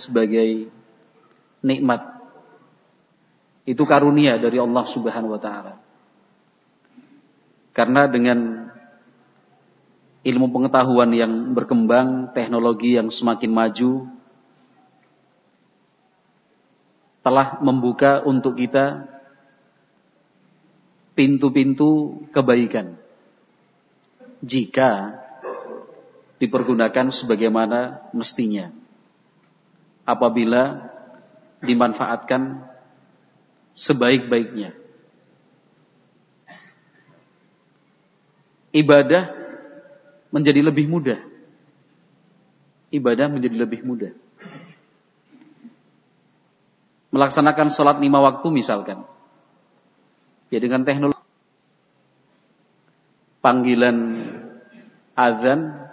sebagai nikmat. Itu karunia dari Allah Subhanahu wa taala. Karena dengan ilmu pengetahuan yang berkembang, teknologi yang semakin maju, telah membuka untuk kita pintu-pintu kebaikan jika dipergunakan sebagaimana mestinya, apabila dimanfaatkan sebaik-baiknya. Ibadah menjadi lebih mudah. Ibadah menjadi lebih mudah. Melaksanakan sholat 5 waktu misalkan, ya dengan teknologi, panggilan azan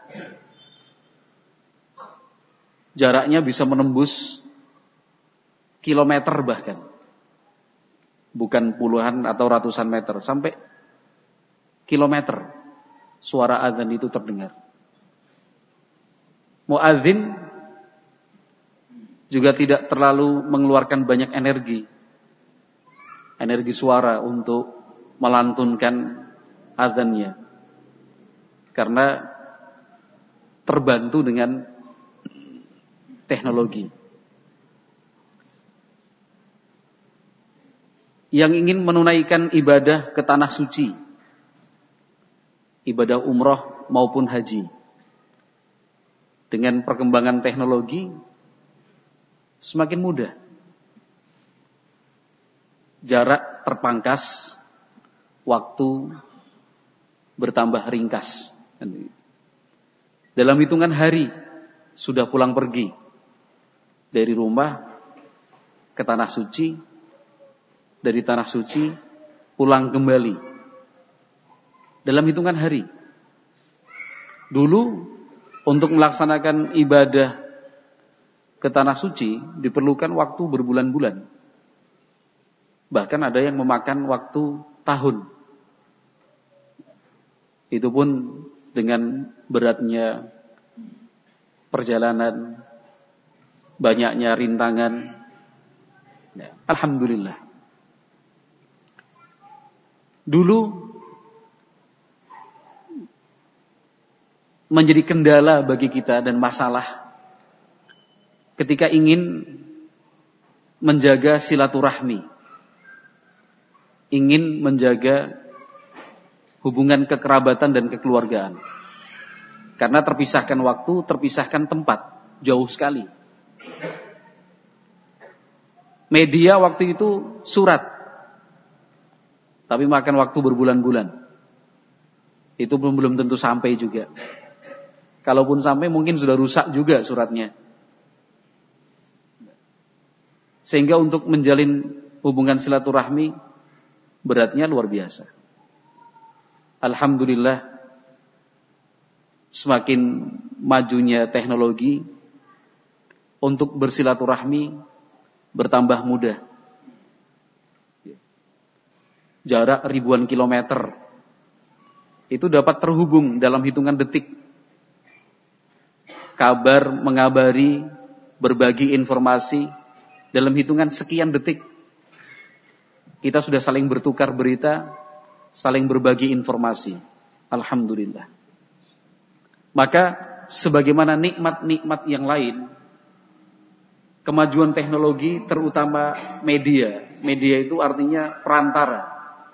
jaraknya bisa menembus kilometer bahkan, bukan puluhan atau ratusan meter, sampai kilometer suara azan itu terdengar. Muadzin juga tidak terlalu mengeluarkan banyak energi suara untuk melantunkan azannya, karena terbantu dengan teknologi. Yang ingin menunaikan ibadah ke tanah suci, ibadah umroh maupun haji, dengan perkembangan teknologi semakin mudah. Jarak terpangkas, waktu bertambah ringkas. Dalam hitungan hari sudah pulang pergi dari rumah ke tanah suci, dari tanah suci pulang kembali dalam hitungan hari. Dulu untuk melaksanakan ibadah ke tanah suci diperlukan waktu berbulan-bulan. Bahkan ada yang memakan waktu tahun. Itu pun dengan beratnya perjalanan, banyaknya rintangan. Ya, alhamdulillah. Dulu menjadi kendala bagi kita dan masalah ketika ingin menjaga silaturahmi, ingin menjaga hubungan kekerabatan dan kekeluargaan. Karena terpisahkan waktu, terpisahkan tempat, jauh sekali. Media waktu itu surat, tapi makan waktu berbulan-bulan. Itu belum tentu sampai juga. Kalaupun sampai mungkin sudah rusak juga suratnya. Sehingga untuk menjalin hubungan silaturahmi beratnya luar biasa. Alhamdulillah, semakin majunya teknologi, untuk bersilaturahmi bertambah mudah. Jarak ribuan kilometer itu dapat terhubung dalam hitungan detik. Kabar, mengabari, berbagi informasi dalam hitungan sekian detik. Kita sudah saling bertukar berita, saling berbagi informasi. Alhamdulillah. Maka sebagaimana nikmat-nikmat yang lain, kemajuan teknologi terutama media. Media itu artinya perantara.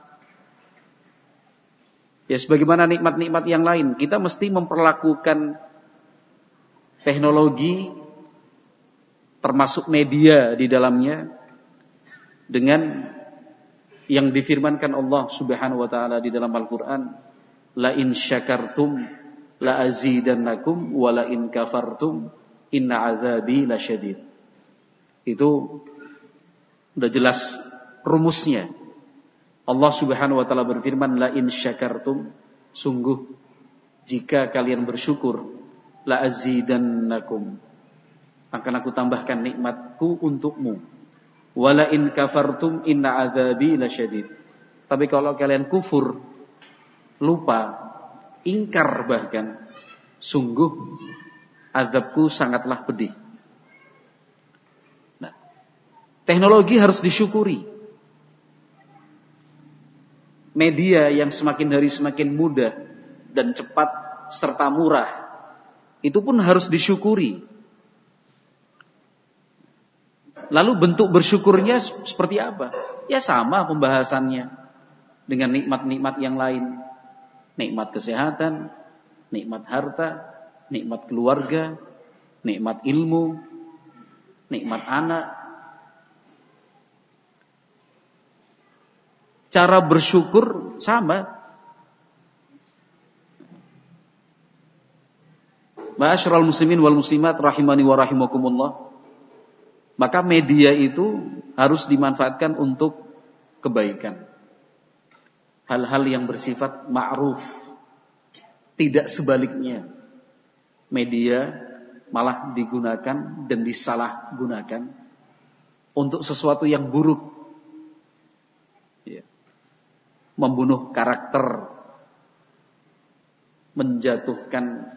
Ya, sebagaimana nikmat-nikmat yang lain, kita mesti memperlakukan teknologi termasuk media di dalamnya dengan yang difirmankan Allah Subhanahu wa taala di dalam Al-Qur'an, la in syakartum la azidannakum wa la in kafartum inna azabi lasyadid. Itu sudah jelas rumusnya. Allah Subhanahu wa taala berfirman, la in syakartum, sungguh jika kalian bersyukur, la azidannakum, akan aku tambahkan nikmatku untukmu. Wala in kafartum inna azabi lasyadid. Tapi kalau kalian kufur, lupa, ingkar bahkan, sungguh azabku sangatlah pedih. Teknologi harus disyukuri. Media yang semakin hari semakin mudah dan cepat serta murah, itu pun harus disyukuri. Lalu bentuk bersyukurnya seperti apa? Ya sama pembahasannya dengan nikmat-nikmat yang lain. Nikmat kesehatan, nikmat harta, nikmat keluarga, nikmat ilmu, nikmat anak. Cara bersyukur sama. Ma'asyiral muslimin wal muslimat rahimani wa rahimakumullah. Maka media itu harus dimanfaatkan untuk kebaikan. Hal-hal yang bersifat ma'ruf. Tidak sebaliknya. Media malah digunakan dan disalahgunakan untuk sesuatu yang buruk. Ya. Membunuh karakter. Menjatuhkan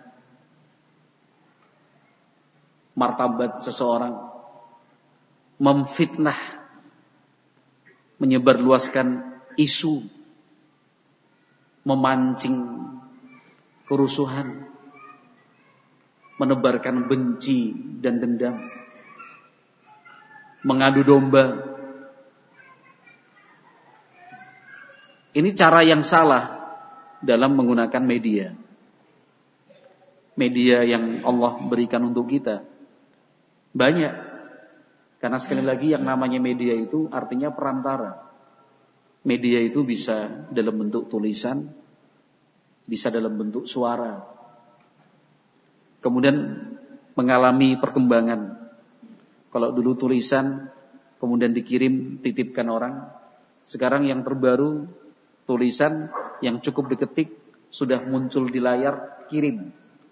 martabat seseorang. Memfitnah, menyebarluaskan isu, memancing kerusuhan, menebarkan benci dan dendam, mengadu domba. Ini cara yang salah dalam menggunakan media. Media yang Allah berikan untuk kita banyak. Karena sekali lagi yang namanya media itu artinya perantara. Media itu bisa dalam bentuk tulisan, bisa dalam bentuk suara. Kemudian mengalami perkembangan. Kalau dulu tulisan, kemudian dikirim, titipkan orang. Sekarang yang terbaru, tulisan yang cukup diketik, sudah muncul di layar, kirim.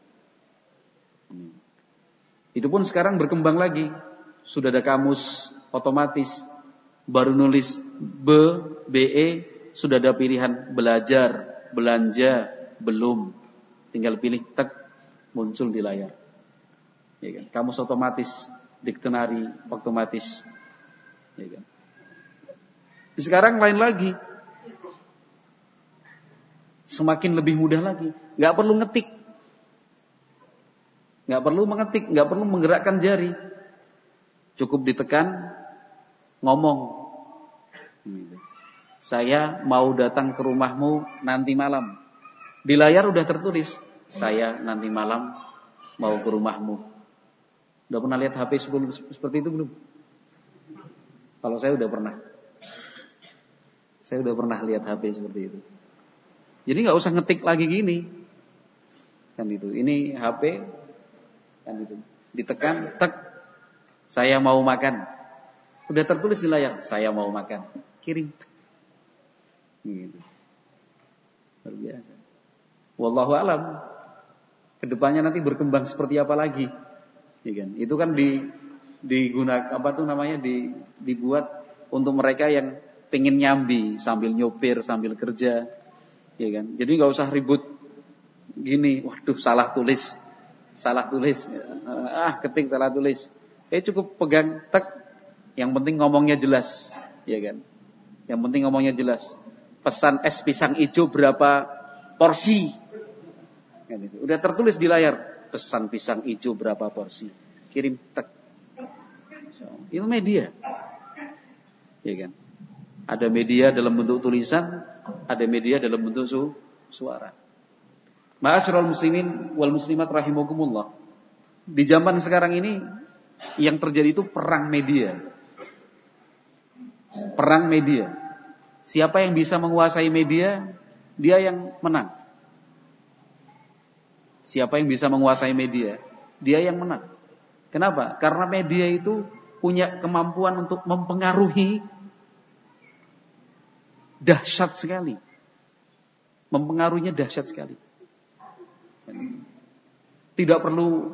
Itu pun sekarang berkembang lagi. Sudah ada kamus otomatis, baru nulis BE, sudah ada pilihan belajar, belanja, belum. Tinggal pilih, tek, muncul di layar. Ya kan? Kamus otomatis, diktonari otomatis. Ya kan? Sekarang lain lagi. Semakin lebih mudah lagi. Gak perlu ngetik. Gak perlu mengetik, gak perlu menggerakkan jari. Cukup ditekan, ngomong. Saya mau datang ke rumahmu nanti malam. Di layar udah tertulis, saya nanti malam mau ke rumahmu. Udah pernah lihat HP seperti itu belum? Kalau saya udah pernah. Saya udah pernah lihat HP seperti itu. Jadi nggak usah ngetik lagi gini. Kan itu. Ini HP kan itu. Ditekan, tek. Saya mau makan. Udah tertulis di layar, saya mau makan. Kirim. Gitu. Luar biasa. Wallahu alam. Kedepannya nanti berkembang seperti apa lagi? Ya kan? Itu kan digunakan dibuat untuk mereka yang pengen nyambi sambil nyopir, sambil kerja. Ya kan? Jadi enggak usah ribut gini, waduh salah tulis. Ketik salah tulis. Cukup pegang tek, yang penting ngomongnya jelas, ya kan? Yang penting ngomongnya jelas. Pesan es pisang hijau berapa porsi? Kan itu. Udah tertulis di layar, pesan pisang hijau berapa porsi? Kirim tek. Itu media, ya kan? Ada media dalam bentuk tulisan, ada media dalam bentuk suara. Ma'asyiral muslimin wal muslimat rahimakumullah. Di zaman sekarang ini yang terjadi itu perang media. Perang media. Siapa yang bisa menguasai media, dia yang menang. Siapa yang bisa menguasai media, dia yang menang. Kenapa? Karena media itu punya kemampuan untuk mempengaruhi dahsyat sekali. Mempengaruhinya dahsyat sekali. Tidak perlu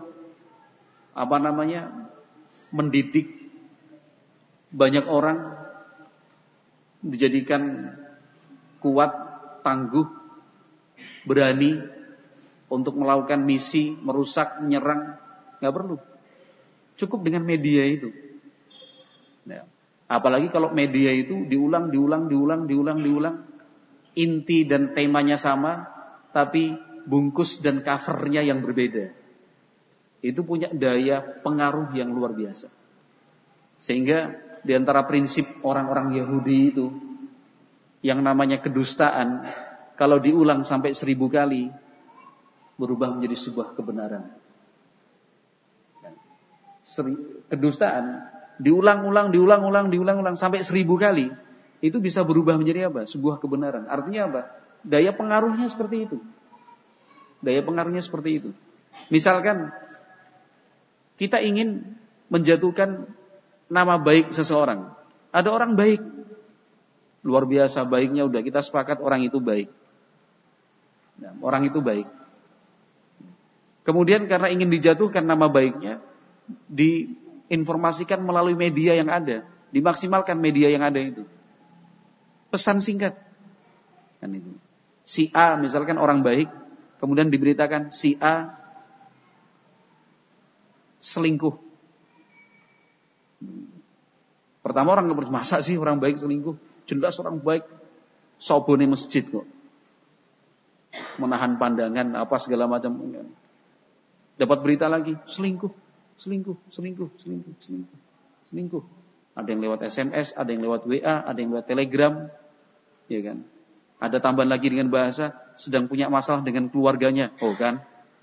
mendidik banyak orang, dijadikan kuat, tangguh, berani untuk melakukan misi, merusak, menyerang. Gak perlu. Cukup dengan media itu. Nah, Apalagi kalau media itu diulang, inti dan temanya sama, tapi bungkus dan covernya yang berbeda. Itu punya daya pengaruh yang luar biasa. Sehingga di antara prinsip orang-orang Yahudi itu, yang namanya kedustaan, kalau diulang sampai 1000 kali, berubah menjadi sebuah kebenaran. Kedustaan diulang-ulang sampai 1000 kali, itu bisa berubah menjadi apa? Sebuah kebenaran. Artinya apa? Daya pengaruhnya seperti itu. Misalkan kita ingin menjatuhkan nama baik seseorang. Ada orang baik, luar biasa baiknya, udah kita sepakat orang itu baik. Nah, orang itu baik. Kemudian karena ingin dijatuhkan nama baiknya, diinformasikan melalui media yang ada, dimaksimalkan media yang ada itu. Pesan singkat. Kan itu. Si A misalkan orang baik, kemudian diberitakan si A selingkuh. Pertama orang nggak masa sih orang baik selingkuh? Jelas orang baik sobone masjid kok. Menahan pandangan apa segala macam. Dapat berita lagi, selingkuh. Ada yang lewat SMS, ada yang lewat WA, ada yang lewat Telegram, ya kan? Ada tambahan lagi dengan bahasa sedang punya masalah dengan keluarganya, oh kan?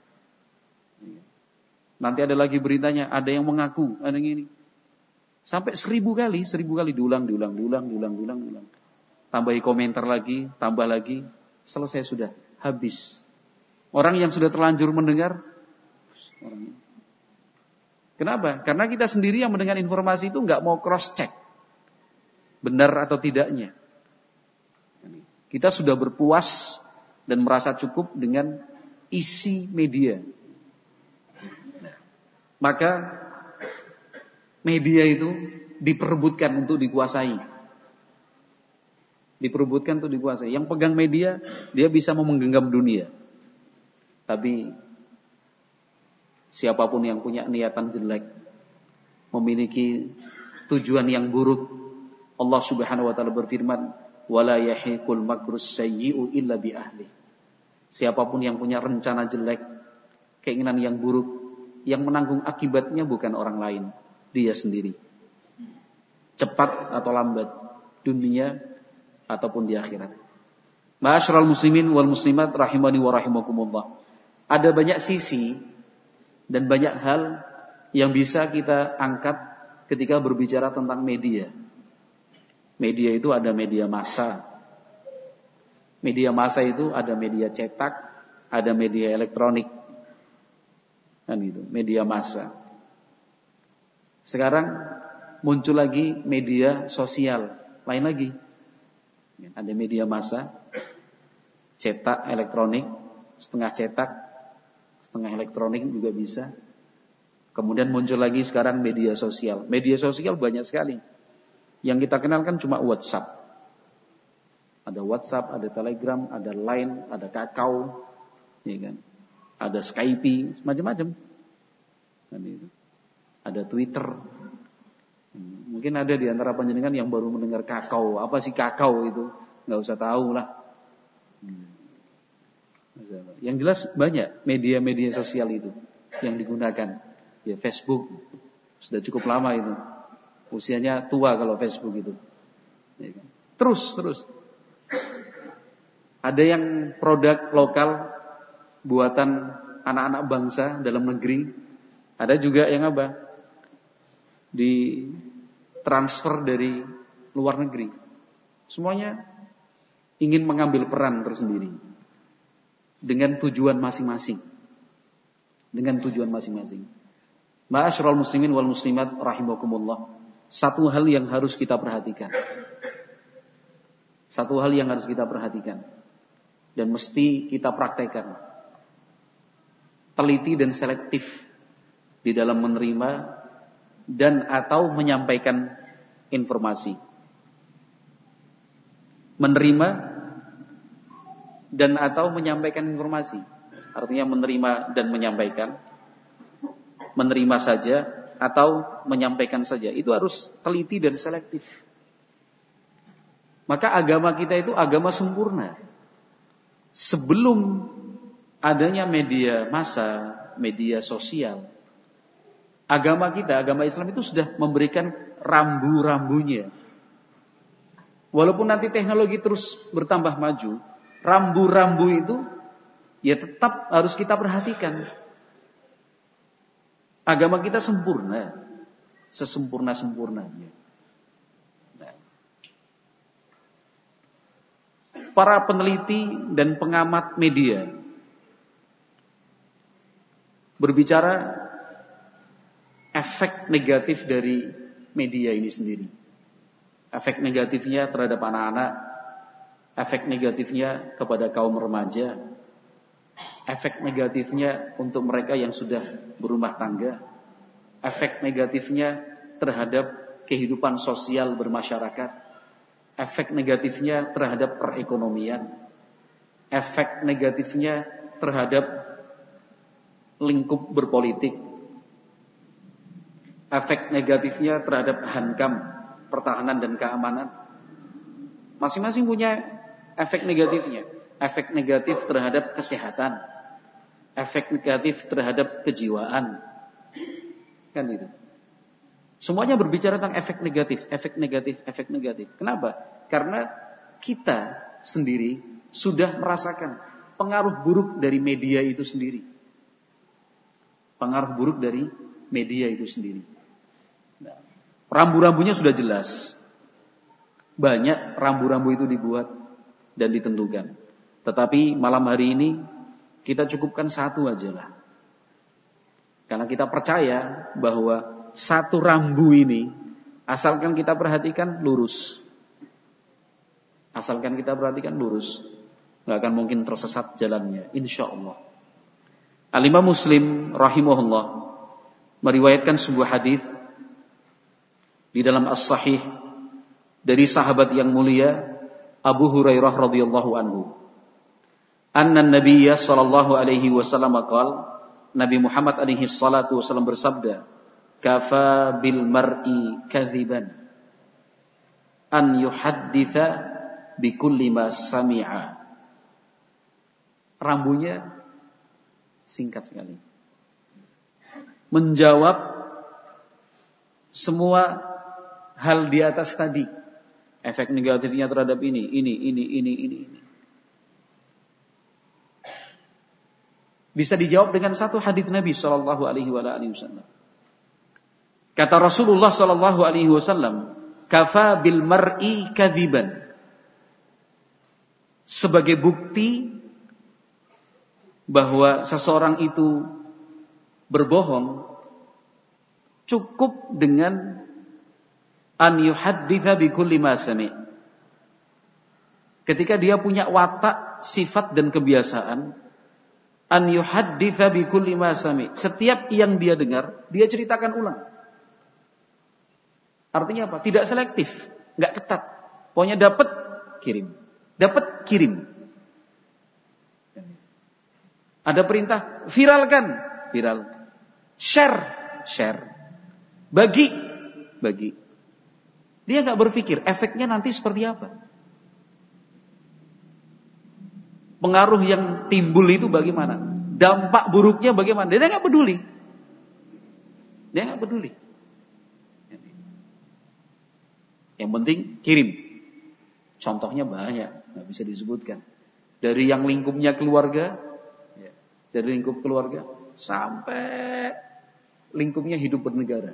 Nanti ada lagi beritanya, ada yang mengaku, ada yang ini. Sampai 1000 kali diulang. Tambahi komentar lagi, tambah lagi, selesai sudah, habis. Orang yang sudah terlanjur mendengar, orangnya. Kenapa? Karena kita sendiri yang mendengar informasi itu nggak mau cross check benar atau tidaknya. Kita sudah berpuas dan merasa cukup dengan isi media. Maka media itu diperebutkan untuk dikuasai. Yang pegang media, dia bisa menggenggam dunia. Tapi siapapun yang punya niatan jelek, memiliki tujuan yang buruk, Allah Subhanahu wa taala berfirman, "Wala yahiqul makrus sayyi'u illa bi ahli." Siapapun yang punya rencana jelek, keinginan yang buruk, yang menanggung akibatnya bukan orang lain, dia sendiri. Cepat atau lambat, dunia ataupun di akhirat. Ma'asyiral muslimin wal muslimat rahimani wa rahimakumullah. Ada banyak sisi dan banyak hal yang bisa kita angkat ketika berbicara tentang media. Media itu ada media massa. Media massa itu ada media cetak, ada media elektronik. Kan itu, media massa. Sekarang muncul lagi media sosial, lain lagi. Ada media massa, cetak, elektronik, setengah cetak, setengah elektronik juga bisa. Kemudian muncul lagi sekarang media sosial. Media sosial banyak sekali. Yang kita kenal kan cuma WhatsApp. Ada WhatsApp, ada Telegram, ada Line, ada Kakao, ya kan? Ada Skype, macam-macam. Ada Twitter. Mungkin ada di antara panjenengan yang baru mendengar Kakao. Apa sih Kakao itu? Nggak usah tahu lah. Yang jelas banyak media-media sosial itu yang digunakan. Ya Facebook sudah cukup lama itu. Usianya tua kalau Facebook itu. Ya kan? Terus. Ada yang produk lokal buatan anak-anak bangsa dalam negeri. Ada juga yang apa? Ditransfer dari luar negeri. Semuanya ingin mengambil peran tersendiri dengan tujuan masing-masing. Ma'asyiral muslimin wal muslimat rahimakumullah. Satu hal yang harus kita perhatikan. Dan mesti kita praktekkan. Teliti dan selektif di dalam menerima dan atau menyampaikan informasi. Menerima dan atau menyampaikan informasi. Artinya menerima dan menyampaikan. Menerima saja atau menyampaikan saja. Itu harus teliti dan selektif. Maka agama kita itu agama sempurna. Sebelum adanya media massa, media sosial, agama kita, agama Islam itu sudah memberikan rambu-rambunya. Walaupun nanti teknologi terus bertambah maju, rambu-rambu itu ya tetap harus kita perhatikan. Agama kita sempurna, sesempurna-sempurnanya. Para peneliti dan pengamat media berbicara efek negatif dari media ini sendiri. Efek negatifnya terhadap anak-anak, efek negatifnya kepada kaum remaja, efek negatifnya untuk mereka yang sudah berumah tangga, efek negatifnya terhadap kehidupan sosial bermasyarakat, efek negatifnya terhadap perekonomian, efek negatifnya terhadap lingkup berpolitik, efek negatifnya terhadap hankam, pertahanan dan keamanan. Masing-masing punya efek negatifnya. Efek negatif terhadap kesehatan, efek negatif terhadap kejiwaan. Kan itu. Semuanya berbicara tentang efek negatif, efek negatif, efek negatif. Kenapa? Karena kita sendiri sudah merasakan pengaruh buruk dari media itu sendiri. Pengaruh buruk dari media itu sendiri. Nah, rambu-rambunya sudah jelas. Banyak rambu-rambu itu dibuat dan ditentukan. Tetapi malam hari ini kita cukupkan satu aja lah. Karena kita percaya bahwa satu rambu ini, asalkan kita perhatikan lurus. Asalkan kita perhatikan lurus, gak akan mungkin tersesat jalannya, insya Allah. Al-Imam Muslim rahimahullah meriwayatkan sebuah hadis di dalam As-Sahih dari sahabat yang mulia Abu Hurairah radhiyallahu anhu. Anna Nabiyya sallallahu alaihi wasallam qala, Nabi Muhammad alaihi salatu wasallam bersabda, kafa bil mar'i kadhiban an yuhadditha bikulli ma sami'a. Rambunya singkat sekali. Menjawab semua hal di atas tadi. Efek negatifnya terhadap ini. Bisa dijawab dengan satu hadis Nabi sallallahu alaihi wasallam. Kata Rasulullah sallallahu alaihi wasallam, kafa bil mar'i kadhiban. Sebagai bukti bahwa seseorang itu berbohong, cukup dengan an yuhadditha bi kulli ma sami'. Ketika dia punya watak, sifat dan kebiasaan, an yuhadditha bi kulli ma sami'. Setiap yang dia dengar, dia ceritakan ulang. Artinya apa? Tidak selektif, enggak ketat. Pokoknya dapat kirim. Dapat kirim. Ada perintah viralkan, viral. Share. Bagi. Dia enggak berpikir efeknya nanti seperti apa. Pengaruh yang timbul itu bagaimana? Dampak buruknya bagaimana? Dia enggak peduli. Yang penting kirim. Contohnya banyak, nggak bisa disebutkan. Dari yang lingkupnya keluarga, dari lingkup keluarga sampai lingkupnya hidup bernegara.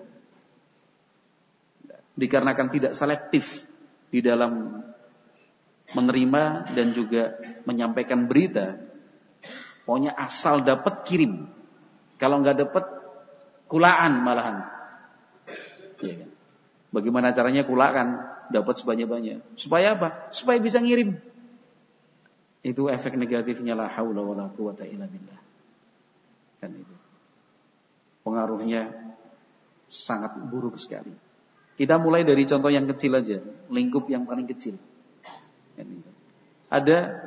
Dikarenakan tidak selektif di dalam menerima dan juga menyampaikan berita, pokoknya asal dapat kirim. Kalau nggak dapat, kulaan malahan. Ya kan? Bagaimana caranya kulakan? Dapat sebanyak-banyak. Supaya apa? Supaya bisa ngirim. Itu efek negatifnya la haula wala quwata illa billah. Kan itu. Pengaruhnya sangat buruk sekali. Kita mulai dari contoh yang kecil aja, lingkup yang paling kecil. Kan itu. Ada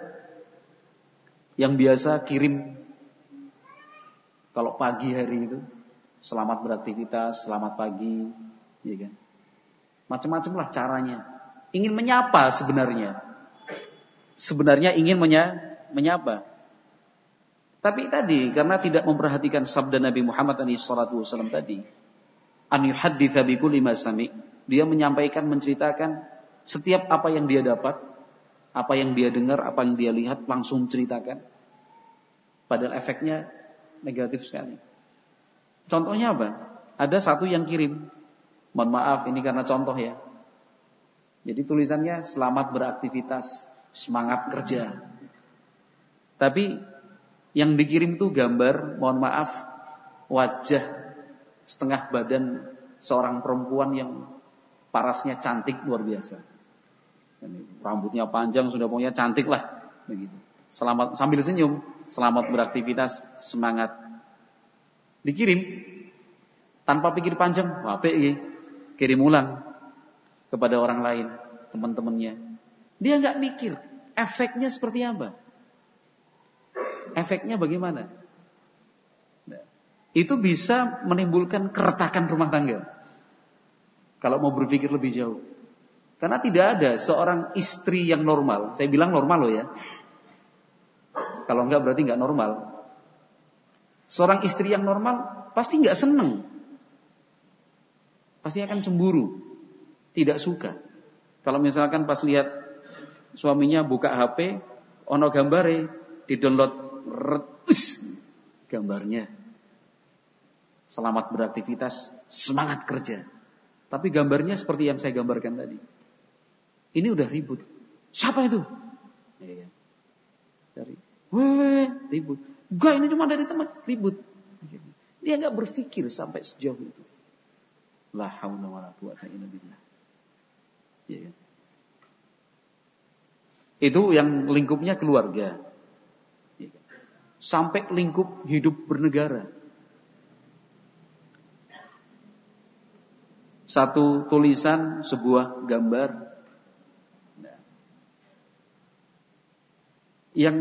yang biasa kirim kalau pagi hari itu Selamat beraktivitas, selamat pagi, ya kan? Macam-macam lah caranya. Ingin menyapa sebenarnya. Sebenarnya ingin menyapa. Tapi tadi karena tidak memperhatikan sabda Nabi Muhammad SAW tadi, an yuhadditsa bi kulli ma sami', dia menyampaikan, menceritakan setiap apa yang dia dapat, apa yang dia dengar, apa yang dia lihat, langsung ceritakan. Padahal efeknya negatif sekali. Contohnya apa? Ada satu yang kirim. Mohon maaf, ini karena contoh ya. Jadi tulisannya selamat beraktivitas, semangat kerja. Tapi yang dikirim itu gambar, mohon maaf, wajah setengah badan seorang perempuan yang parasnya cantik luar biasa. Rambutnya panjang, sudah pokoknya cantik lah. Begitu. Selamat sambil senyum, selamat beraktivitas, semangat. Dikirim tanpa pikir panjang, apik iki. Kirim ulang kepada orang lain, teman-temannya. Dia enggak mikir efeknya seperti apa. Efeknya bagaimana? Nah, itu bisa menimbulkan keretakan rumah tangga. Kalau mau berpikir lebih jauh. Karena tidak ada seorang istri yang normal. Saya bilang normal loh ya. Kalau enggak berarti enggak normal. Seorang istri yang normal pasti enggak senang. Pasti akan cemburu. Tidak suka. Kalau misalkan pas lihat suaminya buka HP, ono gambare, di-download gambarnya. Selamat beraktivitas, semangat kerja. Tapi gambarnya seperti yang saya gambarkan tadi. Ini udah ribut. Siapa itu? Dari, ribut. Enggak, ini cuma dari teman, ribut. Dia enggak berpikir sampai sejauh itu. La haula wala quwata illa billah. Ya. Itu yang lingkupnya keluarga. Ya. Sampai lingkup hidup bernegara. Satu tulisan, sebuah gambar. Nah. Yang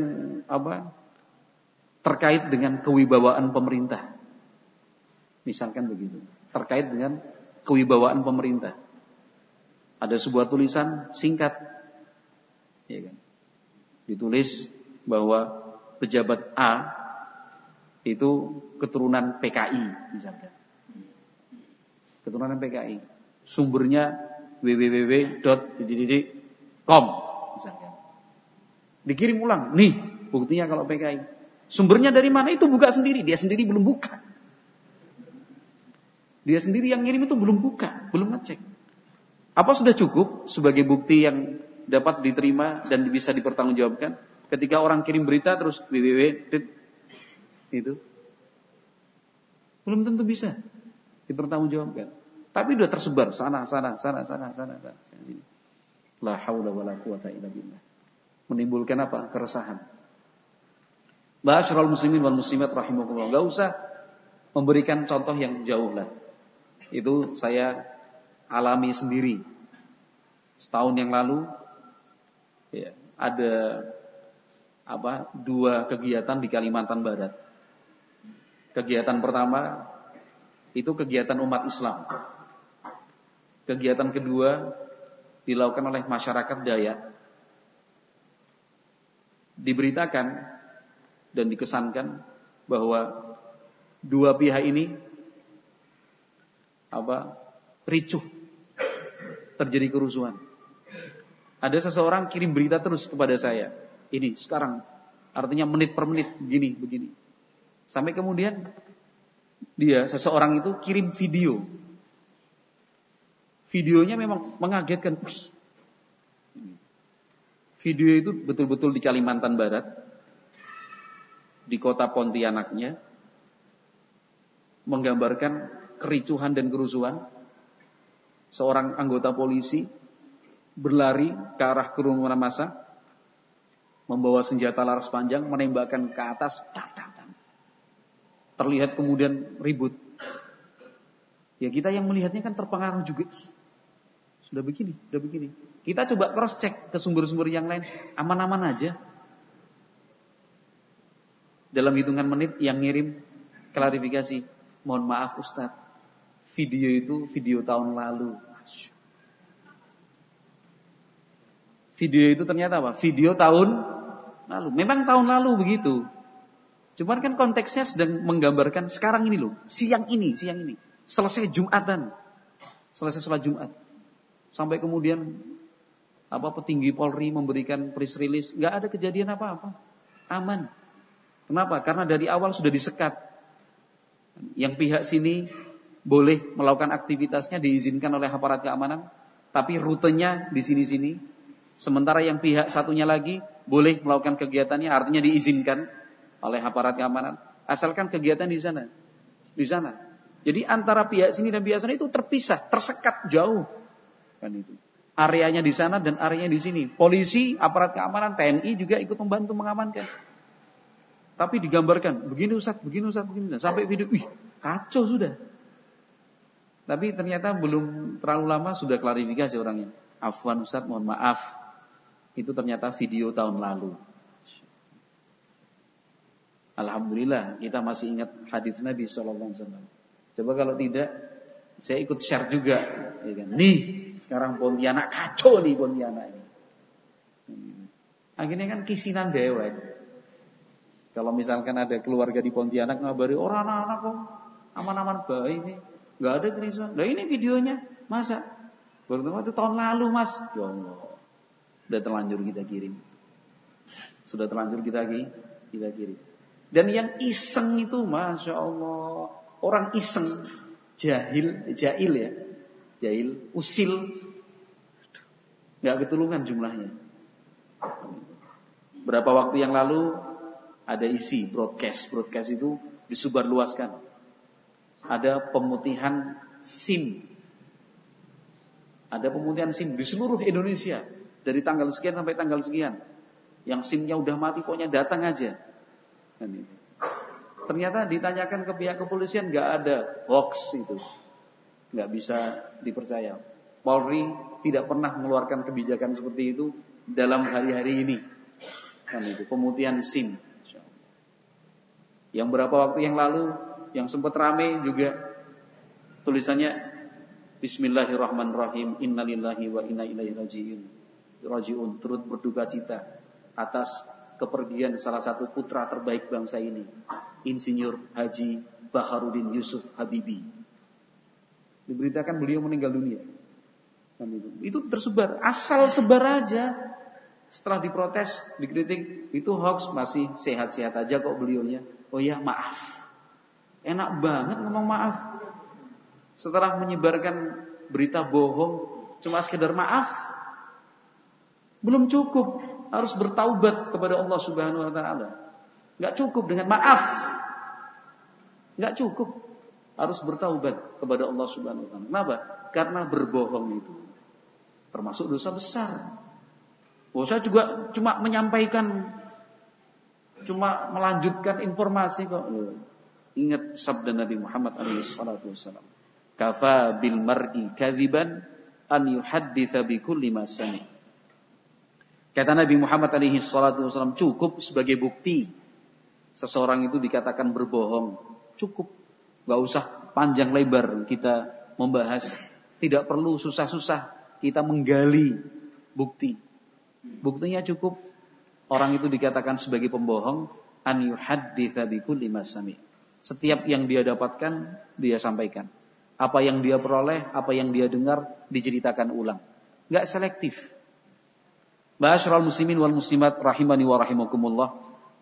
terkait dengan kewibawaan pemerintah. Misalkan begitu. Terkait dengan kewibawaan pemerintah. Ada sebuah tulisan singkat. Ya kan? Ditulis bahwa pejabat A itu keturunan PKI misalkan. Keturunan PKI. Sumbernya www.com misalkan. Dikirim ulang. Nih, buktinya kalau PKI. Sumbernya dari mana? Itu buka sendiri. Dia sendiri belum buka. Dia sendiri yang ngirim itu belum buka, belum ngecek. Apa sudah cukup sebagai bukti yang dapat diterima dan bisa dipertanggungjawabkan? Ketika orang kirim berita terus www itu belum tentu bisa dipertanggungjawabkan. Tapi sudah tersebar sana sini. La haula wala quwata illa billah. Menimbulkan apa? Keresahan. Ma'asyiral muslimin wal muslimat rahimakumullah. Enggak usah memberikan contoh yang jauh lah. Itu saya alami sendiri. Setahun yang lalu ya, ada 2 kegiatan di Kalimantan Barat. Kegiatan pertama itu kegiatan umat Islam. Kegiatan kedua dilakukan oleh masyarakat Dayak. Diberitakan dan dikesankan bahwa 2 pihak ini ricuh, terjadi kerusuhan. Ada seseorang kirim berita terus kepada saya. Ini sekarang, artinya menit per menit begini. Sampai kemudian seseorang itu kirim video. Videonya memang mengagetkan. Video itu betul-betul di Kalimantan Barat, di kota Pontianaknya, menggambarkan kericuhan dan kerusuhan. Seorang anggota polisi berlari ke arah kerumunan massa, membawa senjata laras panjang, menembakkan ke atas. Terlihat kemudian ribut. Ya kita yang melihatnya kan terpengaruh juga. Sudah begini. Kita coba cross check ke sumber-sumber yang lain, aman-aman aja. Dalam hitungan menit yang ngirim klarifikasi, Mohon maaf Ustadz, video itu video tahun lalu. Video itu ternyata apa? Video tahun lalu. Memang tahun lalu begitu. Cuman kan konteksnya sedang menggambarkan sekarang ini loh. Siang ini. Selesai Jumatan. Selesai sholat Jumat. Sampai kemudian petinggi Polri memberikan press release. Gak ada kejadian apa-apa. Aman. Kenapa? Karena dari awal sudah disekat. Yang pihak sini boleh melakukan aktivitasnya diizinkan oleh aparat keamanan. Tapi rutenya di sini-sini. Sementara yang pihak satunya lagi boleh melakukan kegiatannya, artinya diizinkan oleh aparat keamanan. Asalkan kegiatan di sana. Jadi antara pihak sini dan pihak sana itu terpisah, tersekat jauh. Kan itu. Areanya di sana dan areanya di sini. Polisi, aparat keamanan, TNI juga ikut membantu mengamankan. Tapi digambarkan, begini Ustaz. Sampai video, kacau sudah. Tapi ternyata belum terlalu lama sudah klarifikasi orangnya. Afwan Ustaz, mohon maaf. Itu ternyata video tahun lalu. Alhamdulillah kita masih ingat hadis Nabi SAW. Coba kalau tidak, saya ikut share juga. Ya kan? Nih, sekarang Pontianak kacau nih Pontianak ini. Akhirnya kan kisinan dewek. Kalau misalkan ada keluarga di Pontianak ngabari orang anak-anak kok aman-aman baik nih, nggak ada kericuan. Nah ini videonya, masa? Baru itu tahun lalu mas. Ya Allah. Sudah terlanjur kita kirim. Dan yang iseng itu, masya Allah, orang iseng, jahil ya, usil, nggak ketulungan jumlahnya. Berapa waktu yang lalu ada isi broadcast itu disebarluaskan. Ada pemutihan SIM di seluruh Indonesia. Dari tanggal sekian sampai tanggal sekian. Yang SIM-nya udah mati pokoknya datang aja. Ternyata ditanyakan ke pihak kepolisian gak ada hoax itu. Gak bisa dipercaya. Polri tidak pernah mengeluarkan kebijakan seperti itu dalam hari-hari ini. Pemutihan SIM. Yang berapa waktu yang lalu yang sempat rame juga tulisannya Bismillahirrahmanirrahim, innalillahi wa inna ilaihi raji'un, turut berduka cita atas kepergian salah satu putra terbaik bangsa ini, Insinyur Haji Baharudin Yusuf Habibie. Diberitakan beliau meninggal dunia. Itu tersebar, asal sebar aja. Setelah diprotes, dikritik, itu hoax, masih sehat-sehat aja kok beliaunya. Oh ya, maaf. Enak banget ngomong maaf. Setelah menyebarkan berita bohong, cuma sekedar maaf. Belum cukup, harus bertaubat kepada Allah Subhanahu wa taala. Enggak cukup dengan maaf. Enggak cukup. Harus bertaubat kepada Allah Subhanahu wa taala. Kenapa? Karena berbohong itu termasuk dosa besar. Saya juga cuma menyampaikan, cuma melanjutkan informasi kok. Ingat sabda Nabi Muhammad SAW. Kafa bil mar'i kadziban an yuhadditsa bi kulli ma sami'. Kata Nabi Muhammad SAW, cukup sebagai bukti seseorang itu dikatakan berbohong. Cukup, gak usah panjang lebar kita membahas. Tidak perlu susah-susah kita menggali bukti. Buktinya cukup orang itu dikatakan sebagai pembohong, an yuhadditsa bi kulli ma sami'. Setiap yang dia dapatkan dia sampaikan. Apa yang dia peroleh, apa yang dia dengar diceritakan ulang. Gak selektif. Ma'asyiral muslimin wal muslimat rahimani wa rahimakumullah.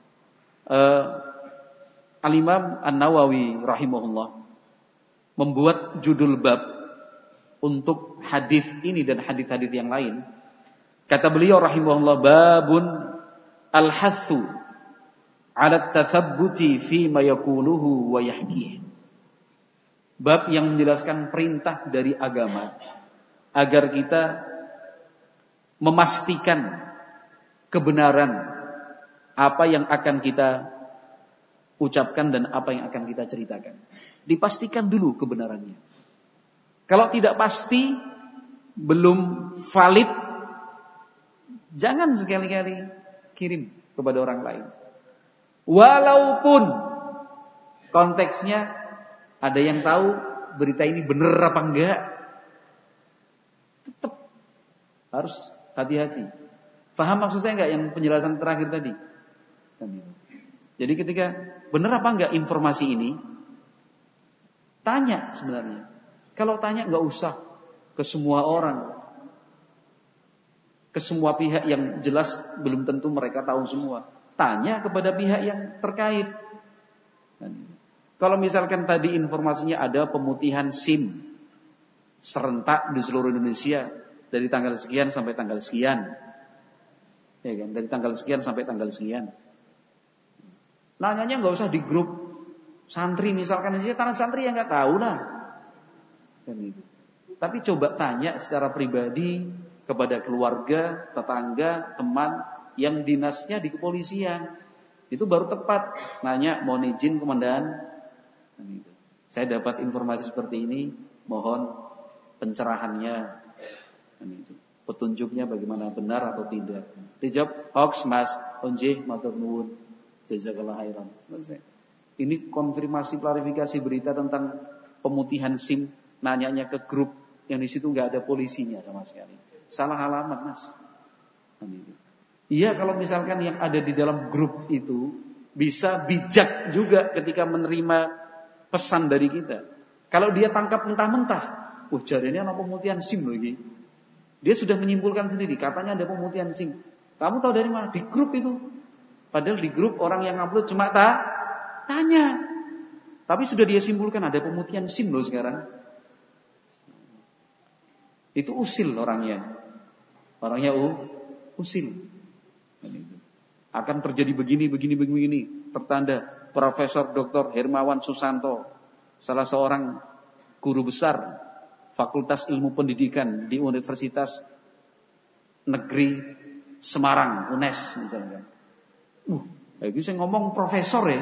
Al-Imam An-Nawawi rahimahullah membuat judul bab untuk hadis ini dan hadis-hadis yang lain. Kata beliau rahimahullah, babun al-hathu 'ala at-tathabbuti fi ma yaquluhu wa yahkih. Bab yang menjelaskan perintah dari agama agar kita memastikan kebenaran apa yang akan kita ucapkan dan apa yang akan kita ceritakan. Dipastikan dulu kebenarannya. Kalau tidak pasti, belum valid, jangan sekali-kali kirim kepada orang lain. Walaupun konteksnya Ada yang tahu berita ini benar apa enggak? Tetap harus hati-hati. Paham maksud saya enggak yang penjelasan terakhir tadi? Jadi ketika benar apa enggak informasi ini, tanya sebenarnya. Kalau tanya enggak usah ke semua orang, ke semua pihak yang jelas belum tentu mereka tahu semua. Tanya kepada pihak yang terkait. Kalau misalkan tadi informasinya ada pemutihan SIM serentak di seluruh Indonesia dari tanggal sekian sampai tanggal sekian, ya kan? Dari tanggal sekian sampai tanggal sekian. Nanyanya nggak usah di grup santri misalkan, tanah santri yang nggak tahu lah. Tapi coba tanya secara pribadi kepada keluarga, tetangga, teman yang dinasnya di kepolisian. Itu baru tepat. Nanya, mohon izin komandan, saya dapat informasi seperti ini, mohon pencerahannya, petunjuknya bagaimana, benar atau tidak. Dijawab, hoax mas, onjih, matur nuwun, jazakallah khairan. Selesai. Ini konfirmasi klarifikasi berita tentang pemutihan SIM, nanyanya ke grup yang di situ nggak ada polisinya sama sekali. Salah alamat mas. Iya, kalau misalkan yang ada di dalam grup itu bisa bijak juga ketika menerima pesan dari kita. Kalau dia tangkap mentah-mentah, jadinya ada pemutihan SIM lagi. Dia sudah menyimpulkan sendiri, katanya ada pemutihan SIM. Kamu tahu dari mana? Di grup itu. Padahal di grup orang yang upload cuma tanya. Tapi sudah dia simpulkan ada pemutihan SIM loh sekarang. Itu usil orangnya. Orangnya usil. Akan terjadi begini. Tertanda Profesor Dr. Hermawan Susanto, salah seorang guru besar Fakultas Ilmu Pendidikan di Universitas Negeri Semarang, UNES misalnya. Itu saya ngomong profesor ya.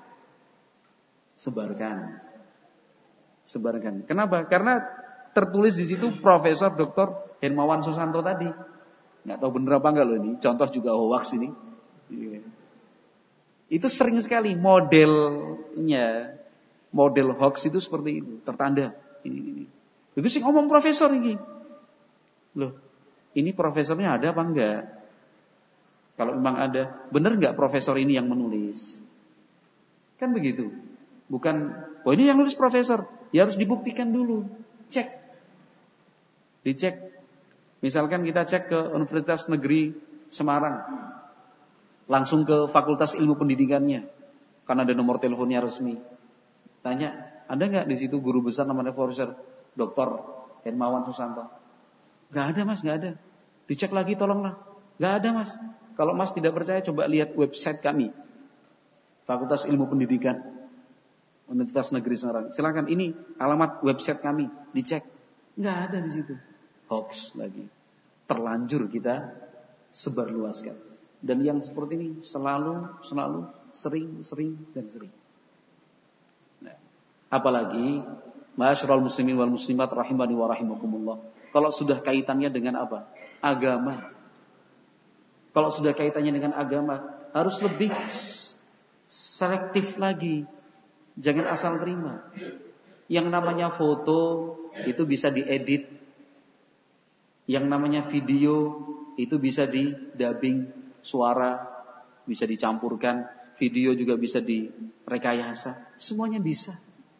Sebarkan. Kenapa? Karena tertulis di situ Profesor Dr. Hermawan Susanto tadi. Nggak tahu bener apa enggak loh ini. Contoh juga hoax ini. Itu sering sekali modelnya, model hoax itu seperti itu, tertanda ini. Itu sih ngomong profesor ini. Loh, ini profesornya ada apa enggak? Kalau memang ada, benar enggak profesor ini yang menulis? Kan begitu. Bukan, ini yang nulis profesor, ya harus dibuktikan dulu. Dicek. Misalkan kita cek ke Universitas Negeri Semarang. Langsung ke Fakultas Ilmu Pendidikannya, karena ada nomor teleponnya resmi. Tanya, ada nggak di situ guru besar namanya Profesor Dr. Hermawan Susanto? Nggak ada mas, nggak ada. Dicek lagi tolonglah, nggak ada mas. Kalau mas tidak percaya, coba lihat website kami, Fakultas Ilmu Pendidikan Universitas Negeri Semarang. Silakan, ini alamat website kami, dicek. Nggak ada di situ. Hoax lagi. Terlanjur kita sebarluaskan. Dan yang seperti ini selalu sering. Nah, apalagi ma'asyiral muslimin wal muslimat rahimani wa rahimakumullah. Kalau sudah kaitannya dengan apa? Agama. Kalau sudah kaitannya dengan agama, harus lebih selektif lagi. Jangan asal terima. Yang namanya foto itu bisa diedit. Yang namanya video itu bisa di-dubbing. Suara bisa dicampurkan, video juga bisa direkayasa, semuanya bisa.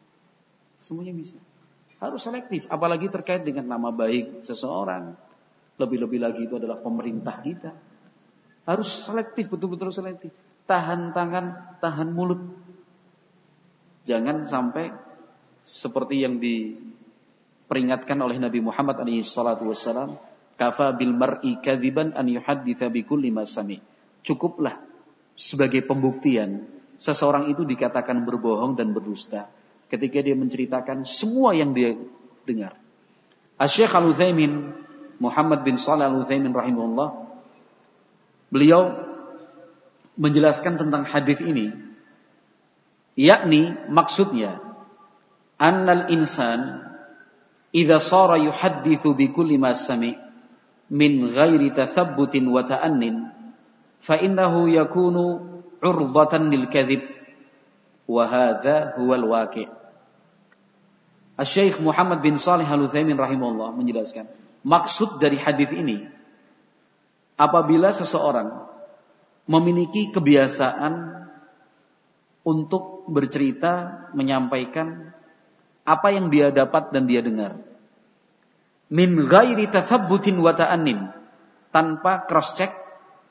Harus selektif, apalagi terkait dengan nama baik seseorang. Lebih-lebih lagi itu adalah pemerintah kita. Harus selektif, betul-betul selektif. Tahan tangan, tahan mulut. Jangan sampai seperti yang diperingatkan oleh Nabi Muhammad SAW. Kafa bil mar'i kadziban an yuhadditsa bi kulli ma sami. Cukuplah sebagai pembuktian seseorang itu dikatakan berbohong dan berdusta ketika dia menceritakan semua yang dia dengar. Asy-Syaikh Al-Utsaimin, Muhammad bin Shalih Al-Utsaimin rahimahullah, beliau menjelaskan tentang hadis ini, yakni maksudnya annal insan idza shara yuhadditsu bi kulli ma sami' min ghairi tathabbutin wa ta'annin fa innahu yakunu 'urdatan lil kadhib wa hadha huwal waqi'. Asy-Syaikh Muhammad bin Shalih Al-Utsaimin rahimahullah menjelaskan, maksud dari hadis ini, apabila seseorang memiliki kebiasaan untuk bercerita, menyampaikan apa yang dia dapat dan dia dengar, min ghairi tathabbutin wa ta'annin, tanpa cross check,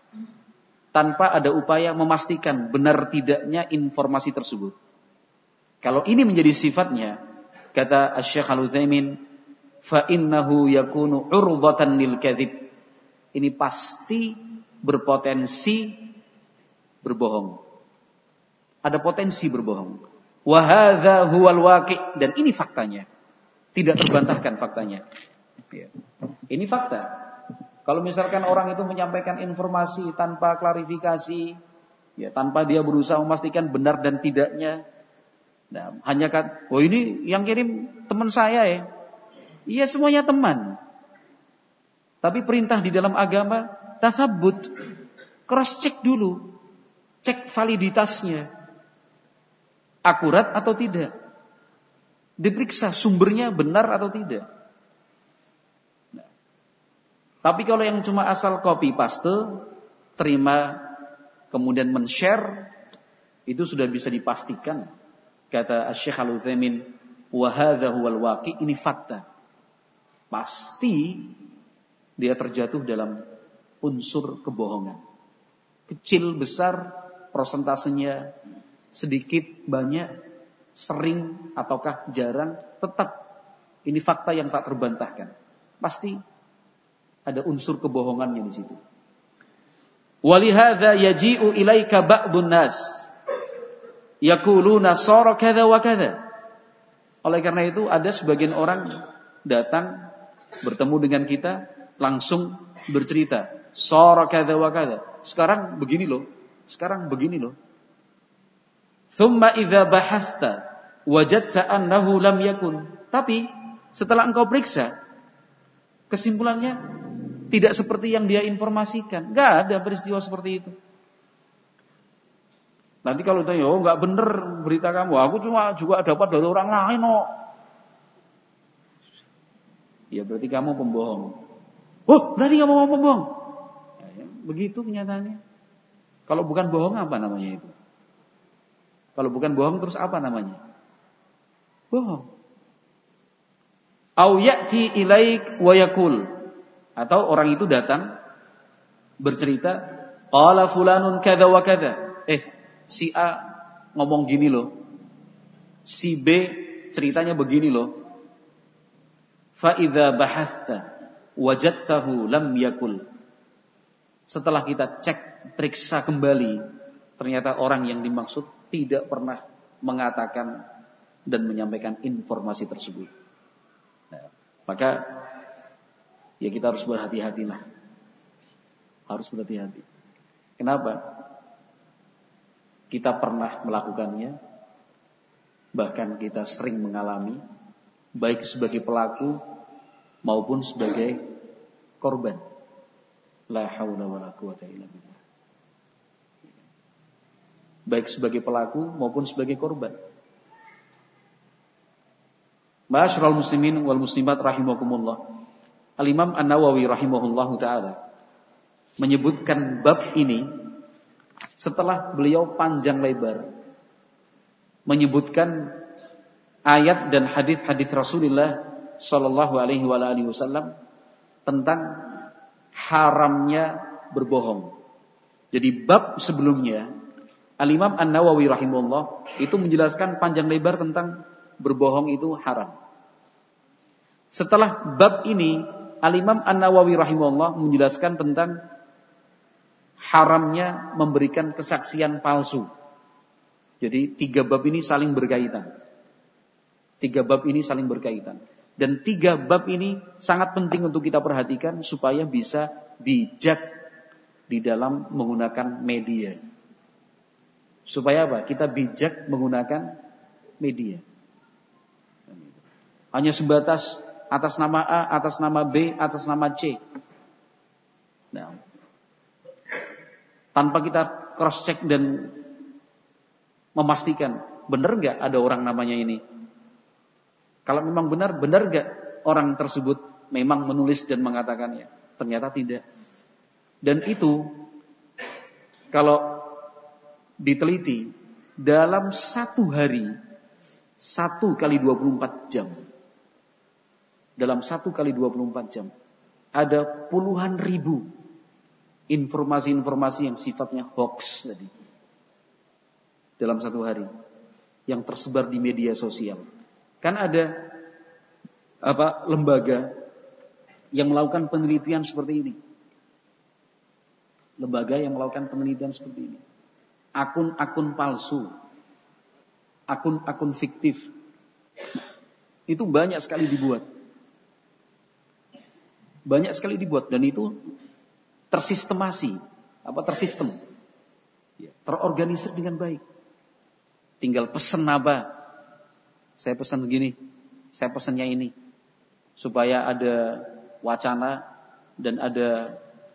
tanpa ada upaya memastikan benar tidaknya informasi tersebut. Kalau ini menjadi sifatnya, kata Asy-Syaikh Al-Utsaimin, fa innahu yakunu urdhatan lil kadzib. Ini pasti berpotensi berbohong. Ada potensi berbohong. Wa hadza huwal waqi', dan ini faktanya. Tidak terbantahkan faktanya. Ya. Ini fakta. Kalau misalkan orang itu menyampaikan informasi tanpa klarifikasi, ya, tanpa dia berusaha memastikan benar dan tidaknya, nah, hanya kan, oh ini yang kirim teman saya ya. Iya, semuanya teman. Tapi perintah di dalam agama, tatsabbut, cross check dulu, cek validitasnya, akurat atau tidak, diperiksa sumbernya benar atau tidak. Nah, tapi kalau yang cuma asal copy paste, terima kemudian men-share, itu sudah bisa dipastikan. Kata Asy-Syaikh Al-Utsaimin, wa hadza huwal waqi', ini fakta. Pasti dia terjatuh dalam unsur kebohongan. Kecil, besar, prosentasenya sedikit, banyak, sering ataukah jarang, tetap ini fakta yang tak terbantahkan. Pasti ada unsur kebohongannya di situ. Walihadza yaji'u ilaika ba'dun nas yaquluna sara kadza wa kadza. Oleh karena itu ada sebagian orang datang bertemu dengan kita langsung bercerita, sara kadza wa kadza. Sekarang begini loh. Sekarang begini loh. Tsumma idza bahathta wajadta annahu lam yakun. Tapi setelah engkau periksa, kesimpulannya tidak seperti yang dia informasikan. Enggak ada peristiwa seperti itu. Nanti kalau ditanya, oh enggak benar berita kamu, aku cuma juga dapat dari orang lain, oh. Ya berarti kamu pembohong. Oh, berarti kamu mau pembohong. Ya, begitu kenyataannya. Kalau bukan bohong apa namanya itu? Kalau bukan bohong terus apa namanya? Bohong. Au ya'ti ilaik wa yaqul. Atau orang itu datang bercerita, qala fulanun kadza wa kadza. Si A ngomong gini loh. Si B ceritanya begini loh. Fa idza bahathta wajadtahu lam yakul. Setelah kita cek, periksa kembali, ternyata orang yang dimaksud tidak pernah mengatakan dan menyampaikan informasi tersebut. Nah, maka ya kita harus berhati-hatilah. Harus berhati-hati. Kenapa? Kita pernah melakukannya, bahkan kita sering mengalami, baik sebagai pelaku maupun sebagai korban. La haula wala quwata illa billah. Baik sebagai pelaku maupun sebagai korban. Ma'asyiral muslimin wal muslimat rahimakumullah. Al-Imam An-Nawawi rahimahullahu taala menyebutkan bab ini setelah beliau panjang lebar menyebutkan ayat dan hadis-hadis Rasulullah sallallahu alaihi wasallam tentang haramnya berbohong. Jadi bab sebelumnya Al-Imam An-Nawawi rahimahullah itu menjelaskan panjang lebar tentang berbohong itu haram. Setelah bab ini Al-Imam An-Nawawi rahimahullah menjelaskan tentang haramnya memberikan kesaksian palsu. Jadi 3 bab ini saling berkaitan. 3 bab ini saling berkaitan. Dan 3 bab ini sangat penting untuk kita perhatikan supaya bisa bijak di dalam menggunakan media. Supaya apa? Kita bijak menggunakan media. Hanya sebatas atas nama A, atas nama B, atas nama C. Nah, tanpa kita cross check dan memastikan benar nggak ada orang namanya ini. Kalau memang benar gak orang tersebut memang menulis dan mengatakannya? Ternyata tidak. Dan itu kalau diteliti dalam satu hari 1 kali 24 jam. Dalam 1 kali 24 jam ada puluhan ribu informasi-informasi yang sifatnya hoax tadi. Dalam satu hari yang tersebar di media sosial. Kan ada lembaga yang melakukan penelitian seperti ini. Lembaga yang melakukan penelitian seperti ini. Akun-akun palsu, akun-akun fiktif, itu banyak sekali dibuat. Banyak sekali dibuat dan itu tersistem, terorganisir dengan baik. Tinggal pesan apa? Saya pesan begini, saya pesannya ini, supaya ada wacana dan ada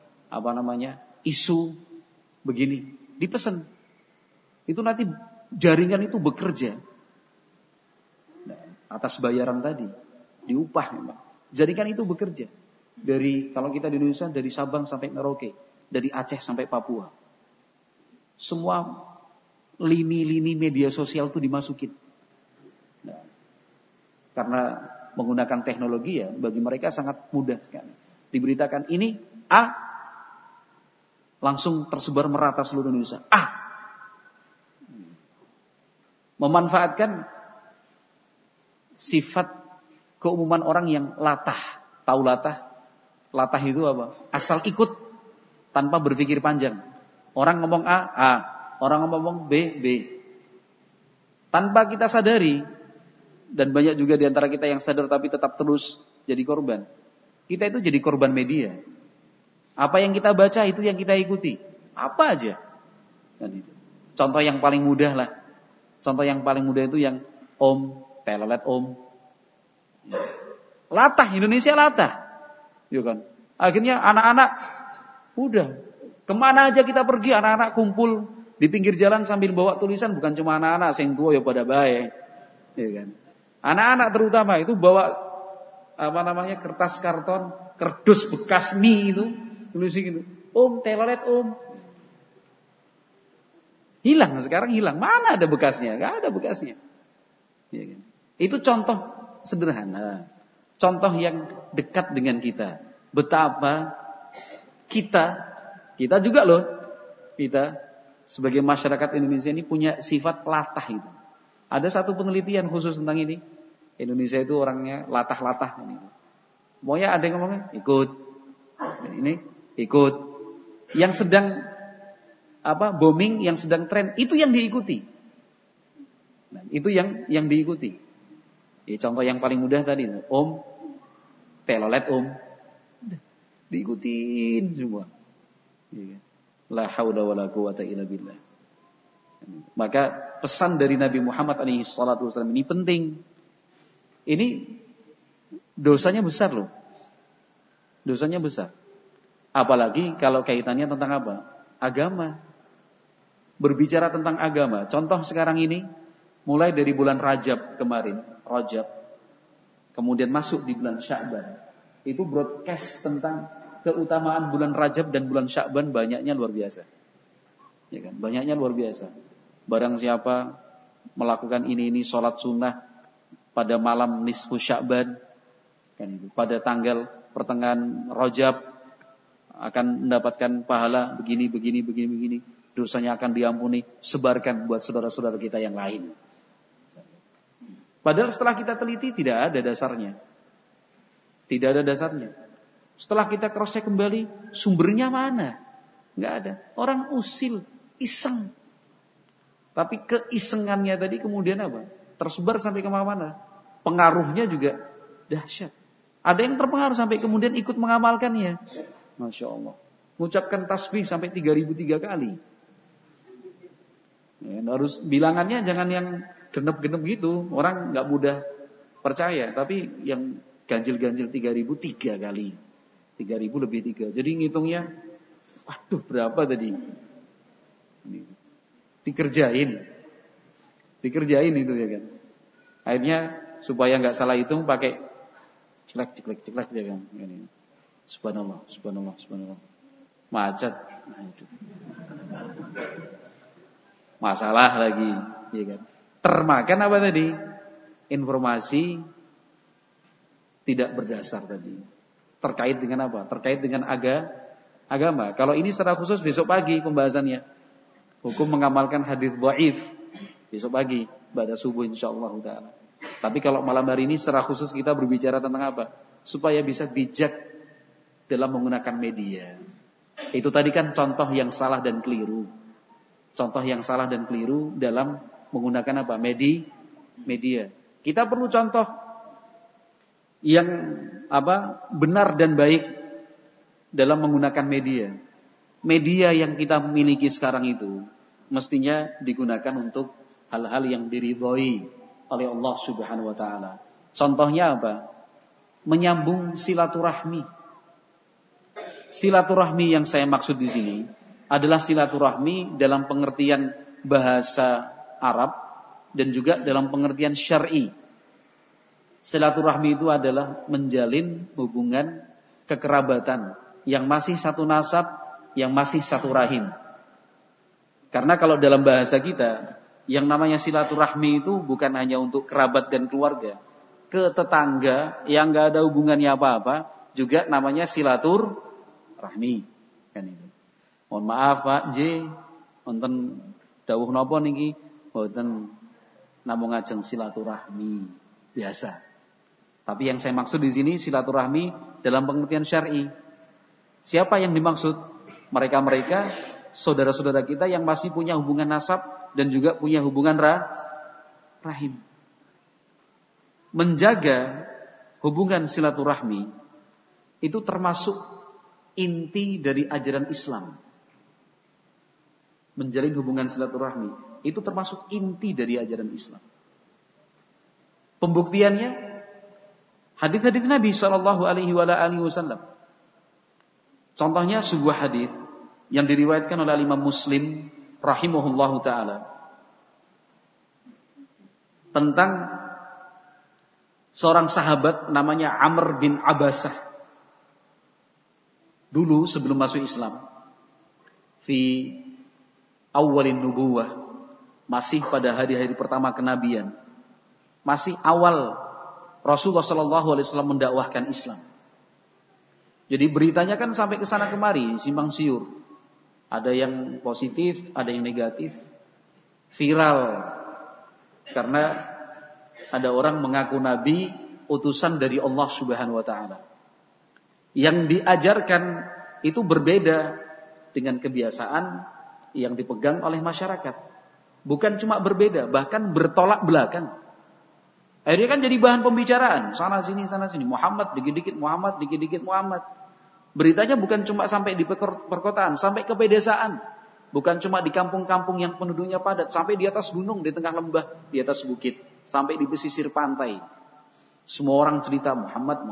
isu begini, dipesan. Itu nanti jaringan itu bekerja atas bayaran tadi, diupah memang. Jaringan itu bekerja dari, kalau kita di Indonesia, dari Sabang sampai Merauke, dari Aceh sampai Papua. Semua lini-lini media sosial itu dimasukin. Karena menggunakan teknologi ya, bagi mereka sangat mudah sekali. Diberitakan ini A, langsung tersebar merata seluruh Indonesia. A. Memanfaatkan sifat keumuman orang yang latah. Tahu latah? Latah itu apa? Asal ikut tanpa berpikir panjang. Orang ngomong A, A. Orang ngomong B, B. Tanpa kita sadari, dan banyak juga di antara kita yang sadar tapi tetap terus jadi korban. Kita itu jadi korban media. Apa yang kita baca itu yang kita ikuti. Apa aja. Dan itu. Contoh yang paling mudah lah. Contoh yang paling mudah itu yang Om, telolet Om. Latah, Indonesia latah. Ya kan? Akhirnya anak-anak udah kemana aja kita pergi, anak-anak kumpul di pinggir jalan sambil bawa tulisan, bukan cuma anak-anak, sing tua ya pada baik. Ya kan? Anak-anak terutama itu bawa kertas karton, kerdus bekas mie itu, tulis gitu. Om, telolet Om. Hilang sekarang, hilang. Mana ada bekasnya? Gak ada bekasnya. Ya kan? Itu contoh sederhana. Contoh yang dekat dengan kita. Betapa kita juga loh, kita sebagai masyarakat Indonesia ini punya sifat latah itu. Ada satu penelitian khusus tentang ini. Indonesia itu orangnya latah-latah. Pokoknya ada yang ngomongnya, ikut. Ini, ikut. Yang sedang booming, yang sedang tren, itu yang diikuti. Nah, itu yang diikuti. Ya, contoh yang paling mudah tadi, Om, telolet Om, diikutin semua. La haula wala quwata illa billah. Maka pesan dari Nabi Muhammad SAW ini penting. Ini dosanya besar loh. Dosanya besar. Apalagi kalau kaitannya tentang apa? Agama. Berbicara tentang agama. Contoh sekarang ini, mulai dari bulan Rajab kemarin, Rajab, kemudian masuk di bulan Sya'ban. Itu broadcast tentang keutamaan bulan Rajab dan bulan Sya'ban banyaknya luar biasa. Ya kan? Banyaknya luar biasa. Barang siapa melakukan ini sholat sunnah pada malam nisfu Sya'ban, kan itu, pada tanggal pertengahan Rajab akan mendapatkan pahala begini. Dosanya akan diampuni, sebarkan buat saudara-saudara kita yang lain. Padahal setelah kita teliti tidak ada dasarnya. Tidak ada dasarnya. Setelah kita cross check kembali, sumbernya mana? Enggak ada. Orang usil, iseng. Tapi keisengannya tadi kemudian apa? Tersebar sampai kemana-mana. Pengaruhnya juga dahsyat. Ada yang terpengaruh sampai kemudian ikut mengamalkannya. Masya Allah. Mengucapkan tasbih sampai 3.003 kali. Ya, harus bilangannya jangan yang genep-genep gitu. Orang gak mudah percaya. Tapi yang ganjil-ganjil 3.003 kali. 3.000 lebih 3. Jadi ngitungnya, waduh berapa tadi? Dikerjain itu ya kan. Akhirnya supaya nggak salah hitung pakai ceklek dia kan. Ini. Subhanallah. Macet. Nah, itu. Masalah lagi, ya kan. Termakan apa tadi? Informasi tidak berdasar tadi. Terkait dengan apa? Terkait dengan agama. Kalau ini secara khusus besok pagi pembahasannya. Hukum mengamalkan hadis dhaif besok pagi pada subuh insyaallah taala. Tapi kalau malam hari ini secara khusus kita berbicara tentang apa? Supaya bisa bijak dalam menggunakan media. Itu tadi kan contoh yang salah dan keliru. Contoh yang salah dan keliru dalam menggunakan apa? Media. Kita perlu contoh yang apa? Benar dan baik dalam menggunakan media. Media yang kita miliki sekarang itu mestinya digunakan untuk hal-hal yang diridhoi oleh Allah Subhanahu wa taala. Contohnya apa? Menyambung silaturahmi. Silaturahmi yang saya maksud di sini adalah silaturahmi dalam pengertian bahasa Arab dan juga dalam pengertian syar'i. Silaturahmi itu adalah menjalin hubungan kekerabatan yang masih satu nasab, yang masih satu rahim. Karena kalau dalam bahasa kita, yang namanya silaturahmi itu bukan hanya untuk kerabat dan keluarga. Ke tetangga yang gak ada hubungannya apa-apa, juga namanya silaturahmi. Kan itu. Mohon maaf Pak J, wonten dawuh napa niki? Mboten namung ajeng silaturahmi biasa. Tapi yang saya maksud di sini silaturahmi dalam pengertian syar'i. Siapa yang dimaksud? Mereka-mereka saudara-saudara kita yang masih punya hubungan nasab dan juga punya hubungan rahim. Menjaga hubungan silaturahmi itu termasuk inti dari ajaran Islam. Menjalin hubungan silaturahmi itu termasuk inti dari ajaran Islam. Pembuktiannya hadis-hadis Nabi SAW. Contohnya sebuah hadis yang diriwayatkan oleh Imam Muslim rahimahullahu taala tentang seorang sahabat namanya Amr bin Abasah. Dulu sebelum masuk Islam, fi awalin nubuwah, masih pada hari-hari pertama kenabian, masih awal Rasulullah SAW mendakwahkan Islam. Jadi beritanya kan sampai ke sana kemari, simpang siur. Ada yang positif, ada yang negatif. Viral. Karena ada orang mengaku nabi, utusan dari Allah Subhanahu wa taala. Yang diajarkan itu berbeda dengan kebiasaan yang dipegang oleh masyarakat. Bukan cuma berbeda, bahkan bertolak belakang. Akhirnya kan jadi bahan pembicaraan, sana sini. Muhammad, dikit-dikit Muhammad, dikit-dikit Muhammad. Beritanya bukan cuma sampai di perkotaan, sampai ke pedesaan. Bukan cuma di kampung-kampung yang penduduknya padat, sampai di atas gunung, di tengah lembah, di atas bukit, sampai di pesisir pantai. Semua orang cerita Muhammad.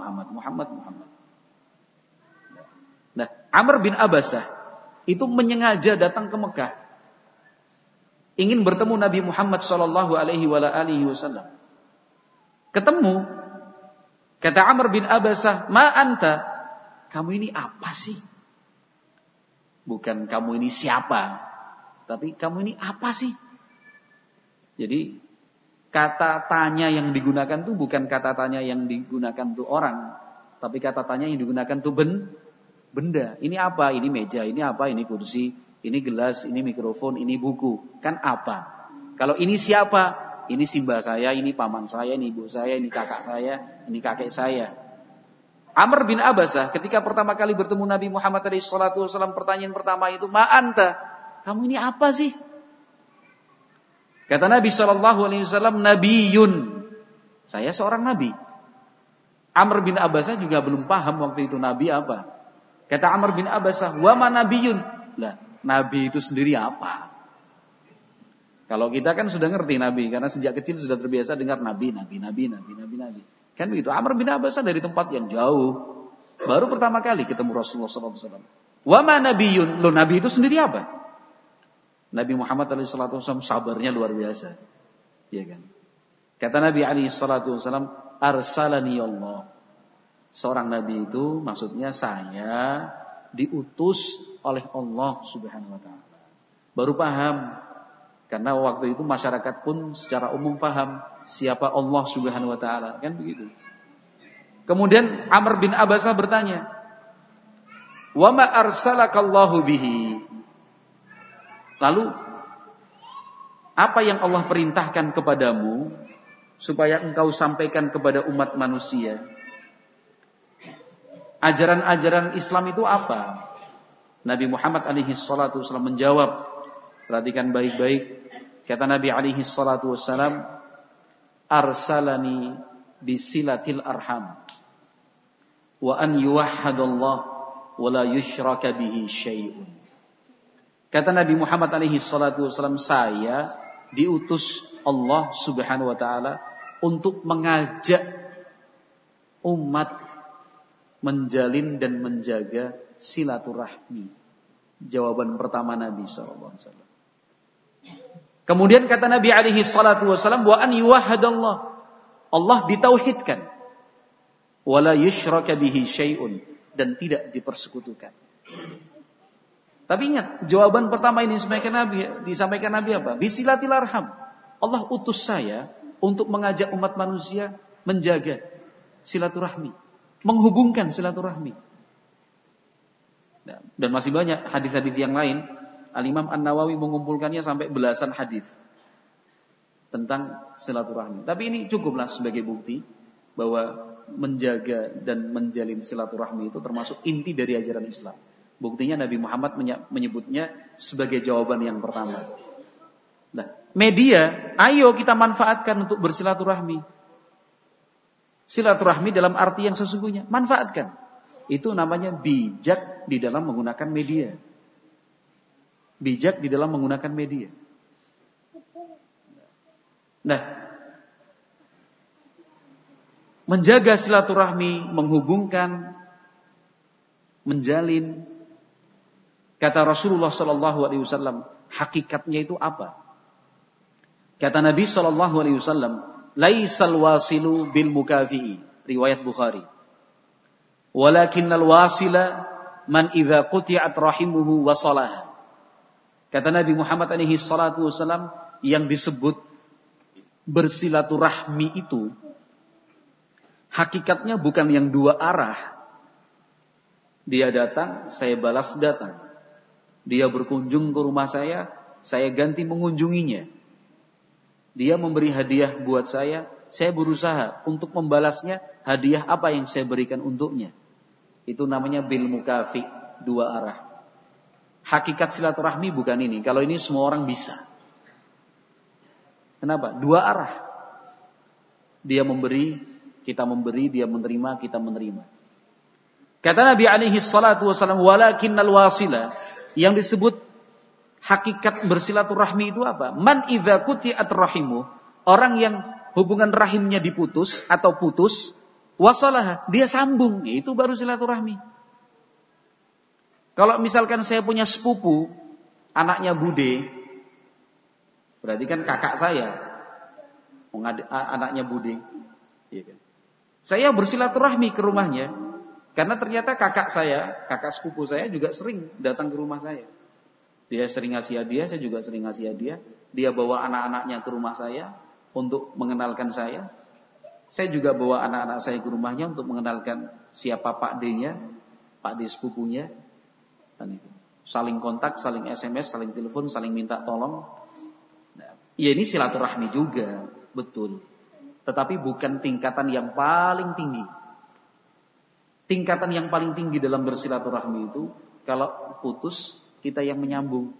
Nah, Amr bin Abasah itu menyengaja datang ke Mekah, ingin bertemu Nabi Muhammad SAW. Ketemu, kata Amr bin Abasah, ma anta, kamu ini apa sih? Bukan kamu ini siapa, tapi kamu ini apa sih? Jadi kata tanya yang digunakan tuh bukan kata tanya yang digunakan tuh orang, tapi kata tanya yang digunakan tuh benda. Ini apa? Ini meja. Ini apa? Ini kursi. Ini gelas. Ini mikrofon. Ini buku. Kan apa? Kalau ini siapa? Ini simbah saya, ini paman saya, ini ibu saya, ini kakak saya, ini kakek saya. Amr bin Abasah ketika pertama kali bertemu Nabi Muhammad SAW, pertanyaan pertama itu, ma anta, kamu ini apa sih? Kata Nabi SAW, nabiyun, saya seorang nabi. Amr bin Abasah juga belum paham waktu itu nabi apa. Kata Amr bin Abasah, wa ma nabiyun, lah nabi itu sendiri apa? Kalau kita kan sudah ngerti nabi, karena sejak kecil sudah terbiasa dengar nabi. Kan begitu. Amr bin Abasah dari tempat yang jauh, baru pertama kali ketemu Rasulullah SAW. Wa ma nabiyun, lo nabi itu sendiri apa? Nabi Muhammad SAW sabarnya luar biasa, ya kan? Kata Nabi alaihi salatu wasallam, arsalani Allah. Seorang nabi itu maksudnya saya diutus oleh Allah Subhanahu wa taala. Baru paham. Karena waktu itu masyarakat pun secara umum paham siapa Allah Subhanahu wa taala, kan begitu. Kemudian Amr bin Abasah bertanya, "Wa ma arsalakallahu bihi?" Lalu apa yang Allah perintahkan kepadamu supaya engkau sampaikan kepada umat manusia? Ajaran-ajaran Islam itu apa? Nabi Muhammad alaihi salatu wasallam menjawab, perhatikan baik-baik. Kata Nabi alaihi salatu wasallam, arsalani bisilatil arham wa an yuwahhadallah wa la yushraka bihi syai'un. Kata Nabi Muhammad alaihi salatu wasallam, saya diutus Allah Subhanahu wa taala untuk mengajak umat menjalin dan menjaga silaturahmi. Jawaban pertama Nabi sallallahu alaihi wasallam. Kemudian kata Nabi alaihi salatu wasallam, wa an yuwahhadallah. Allah ditauhidkan. Wala yushraka bihi syai'un, dan tidak dipersekutukan. Tapi ingat, jawaban pertama ini disampaikan Nabi apa? Bisilatil arham. Allah utus saya untuk mengajak umat manusia menjaga silaturahmi, menghubungkan silaturahmi. Dan masih banyak hadis-hadis yang lain. Al-Imam An-Nawawi mengumpulkannya sampai belasan hadis tentang silaturahmi. Tapi ini cukuplah sebagai bukti bahwa menjaga dan menjalin silaturahmi itu termasuk inti dari ajaran Islam. Buktinya Nabi Muhammad menyebutnya sebagai jawaban yang pertama. Nah, media, ayo kita manfaatkan untuk bersilaturahmi. Silaturahmi dalam arti yang sesungguhnya, manfaatkan. Itu namanya bijak di dalam menggunakan media. Bijak di dalam menggunakan media. Nah, menjaga silaturahmi, menghubungkan, menjalin. Kata Rasulullah sallallahu alaihi wasallam, hakikatnya itu apa? Kata Nabi sallallahu alaihi wasallam, laisal wasilu bil mukafi'i, riwayat Bukhari. Walakinnal wasila man idza quti'at rahimuhu wasalaha. Kata Nabi Muhammad alaihi salatu wasallam, yang disebut bersilaturahmi itu hakikatnya bukan yang dua arah. Dia datang, saya balas datang. Dia berkunjung ke rumah saya ganti mengunjunginya. Dia memberi hadiah buat saya berusaha untuk membalasnya hadiah apa yang saya berikan untuknya. Itu namanya bil mukafi, dua arah. Hakikat silaturahmi bukan ini. Kalau ini semua orang bisa. Kenapa? Dua arah. Dia memberi, kita memberi, dia menerima, kita menerima. Kata Nabi alaihi salatu wasallam, walakinnal wasila, yang disebut hakikat bersilaturahmi itu apa? Man idza quti'at rahimu, orang yang hubungan rahimnya diputus atau putus, wasalah, dia sambung, itu baru silaturahmi. Kalau misalkan saya punya sepupu, anaknya bude, berarti kan kakak saya, anaknya bude. Saya bersilaturahmi ke rumahnya, karena ternyata kakak sepupu saya juga sering datang ke rumah saya. Dia sering ngasih hadiah, saya juga sering ngasih hadiah. Dia bawa anak-anaknya ke rumah saya untuk mengenalkan saya. Saya juga bawa anak-anak saya ke rumahnya untuk mengenalkan siapa Pak D-nya, Pak D sepupunya. Dan itu. Saling kontak, saling SMS, saling telepon, saling minta tolong. Nah, ya ini silaturahmi juga, betul. Tetapi bukan tingkatan yang paling tinggi. Tingkatan yang paling tinggi dalam bersilaturahmi itu, kalau putus, kita yang menyambung.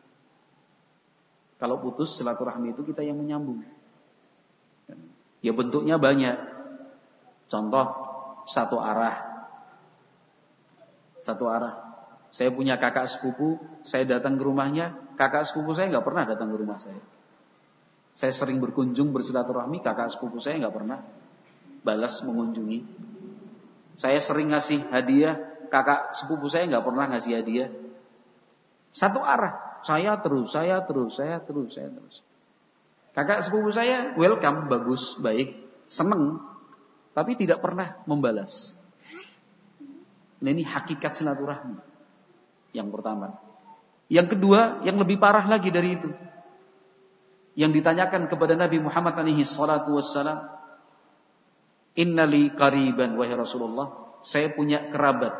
Kalau putus, silaturahmi itu kita yang menyambung. Ya bentuknya banyak. Contoh, satu arah. Satu arah. Saya punya kakak sepupu, saya datang ke rumahnya, kakak sepupu saya nggak pernah datang ke rumah saya. Saya sering berkunjung bersilaturahmi, kakak sepupu saya nggak pernah balas mengunjungi. Saya sering ngasih hadiah, kakak sepupu saya nggak pernah ngasih hadiah. Satu arah, saya terus. Kakak sepupu saya welcome, bagus, baik, seneng, tapi tidak pernah membalas. Nah, ini hakikat silaturahmi yang pertama. Yang kedua, yang lebih parah lagi dari itu, yang ditanyakan kepada Nabi Muhammad alaihi salatu wassalam, innali qariban, wahai Rasulullah, saya punya kerabat.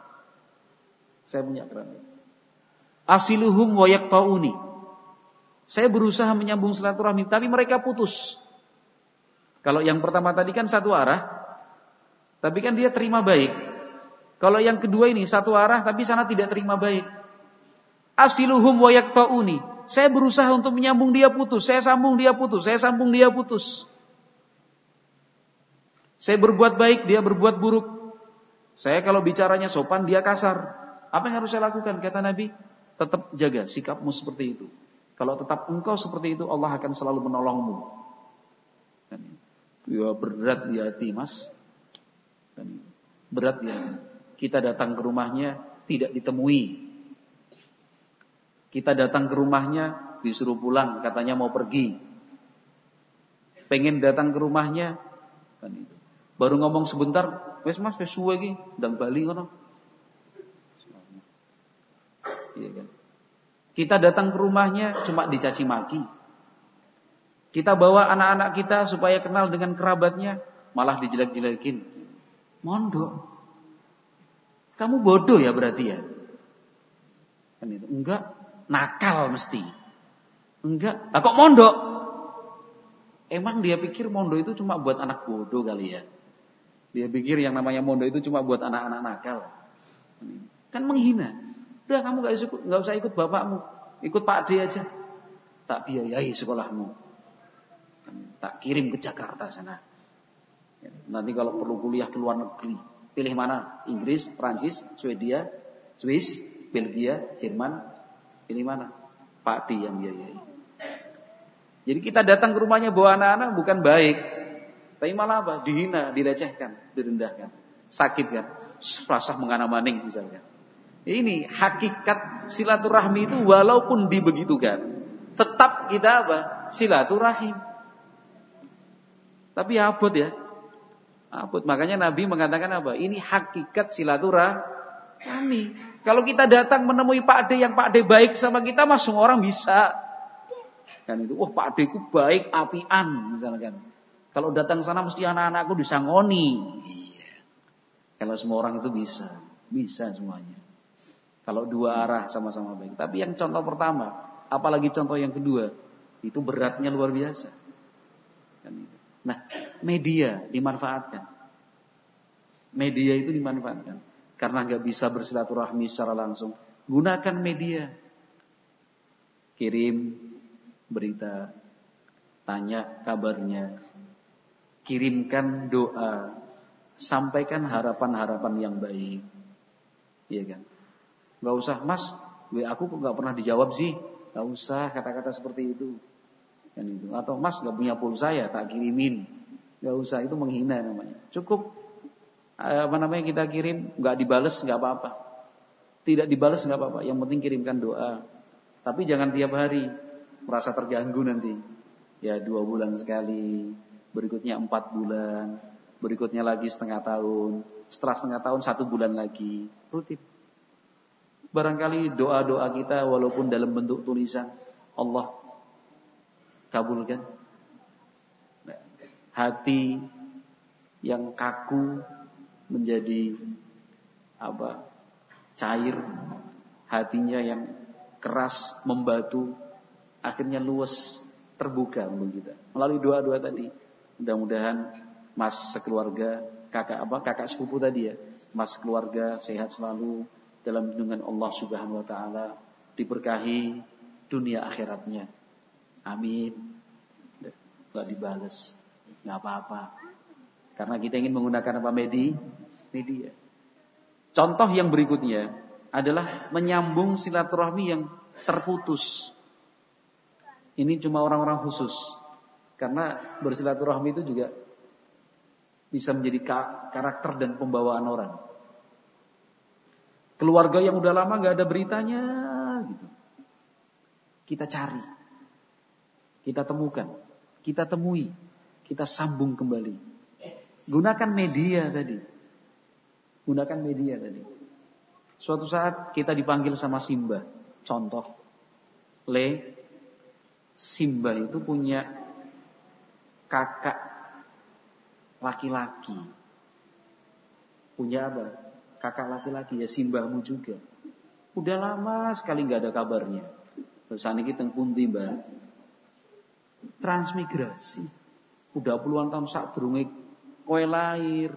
Asiluhum wa yaqtauni. Saya berusaha menyambung silaturahmi, tapi mereka putus. Kalau yang pertama tadi kan satu arah, tapi kan dia terima baik. Kalau yang kedua ini satu arah, tapi sana tidak terima baik. Asiluhum wa yaqtauni. Saya berusaha untuk menyambung, dia putus. Saya sambung, dia putus. Saya sambung, dia putus. Saya berbuat baik, dia berbuat buruk. Saya kalau bicaranya sopan, dia kasar. Apa yang harus saya lakukan? Kata Nabi, tetap jaga sikapmu seperti itu. Kalau tetap engkau seperti itu, Allah akan selalu menolongmu. Ya, berat di hati, Mas. Berat di hati. Kita datang ke rumahnya, tidak ditemui. Kita datang ke rumahnya, disuruh pulang, katanya mau pergi. Pengen datang ke rumahnya, kan itu. Baru ngomong sebentar, wes Mas, wes suwe iki, ndang bali ngono. Iya kan? Kita datang ke rumahnya cuma dicaci maki. Kita bawa anak-anak kita supaya kenal dengan kerabatnya, malah dijelek-jelekin. Mondok. Kamu bodoh ya berarti ya? Kan itu. Enggak, nakal mesti. Enggak, lah kok mondok? Emang dia pikir mondok itu cuma buat anak bodoh kali ya? Dia pikir yang namanya mondok itu cuma buat anak-anak nakal. Kan menghina. Udah kamu gak usah ikut bapakmu, ikut Pak D aja. Tak biayai sekolahmu, tak kirim ke Jakarta sana. Nanti kalau perlu kuliah ke luar negeri, pilih mana? Inggris, Prancis, Swedia, Swiss, Belgia, Jerman. Pilih mana? Pak D yang biayai. Jadi kita datang ke rumahnya bawa anak-anak bukan baik, tapi malah apa? Dihina, dilecehkan, direndahkan, sakit kan? Rasa mengana-maning misalnya. Ini hakikat silaturahmi itu, walaupun dibegitukan, tetap kita apa? Silaturahim. Tapi abot ya. Abot. Makanya Nabi mengatakan apa? Ini hakikat silaturahmi. Kalau kita datang menemui Pak D yang Pak D baik sama kita, mah semua orang bisa. Kan itu, wah Pak D ku baik, apian misalkan. Kalau datang sana mesti anak-anakku disangoni. Iya. Kalau semua orang itu bisa semuanya. Kalau dua arah sama-sama baik. Tapi yang contoh pertama, apalagi contoh yang kedua, itu beratnya luar biasa. Nah, media dimanfaatkan. Media itu dimanfaatkan. Karena gak bisa bersilaturahmi secara langsung, gunakan media. Kirim berita, tanya kabarnya, kirimkan doa, sampaikan harapan-harapan yang baik. Iya kan? Gak usah, Mas, aku kok gak pernah dijawab sih. Gak usah kata-kata seperti itu. Kan itu. Atau Mas gak punya pulsa ya, tak kirimin. Gak usah, itu menghina namanya. Cukup kita kirim, gak dibales gak apa-apa. Tidak dibales gak apa-apa. Yang penting kirimkan doa. Tapi jangan tiap hari, merasa terganggu nanti. Ya 2 bulan sekali, berikutnya 4 bulan, berikutnya lagi setengah tahun, setelah setengah tahun 1 bulan lagi. Rutin. Barangkali doa-doa kita walaupun dalam bentuk tulisan, Allah kabulkan. Hati yang kaku menjadi cair, hatinya yang keras membatu akhirnya luwes, terbuka untuk kita melalui doa-doa tadi. Mudah-mudahan Mas sekeluarga, kakak sepupu tadi ya, Mas keluarga sehat selalu dalam lindungan Allah Subhanahu wa taala, diberkahi dunia akhiratnya. Amin. Enggak dibales, enggak apa-apa. Karena kita ingin menggunakan apa? Media. Contoh yang berikutnya adalah menyambung silaturahmi yang terputus. Ini cuma orang-orang khusus. Karena bersilaturahmi itu juga bisa menjadi karakter dan pembawaan orang. Keluarga yang udah lama gak ada beritanya gitu. Kita cari, kita temukan. kita temui, kita sambung kembali. Gunakan media tadi. Gunakan media tadi. Suatu saat kita dipanggil sama Simbah. Contoh, Simbah itu punya kakak laki-laki. Punya apa? Kakak laki-laki, ya Simbahmu juga. Udah lama sekali gak ada kabarnya. Terus saniki teng pundi, Mbah? Transmigrasi. Udah puluhan tahun sadurunge kowe lahir.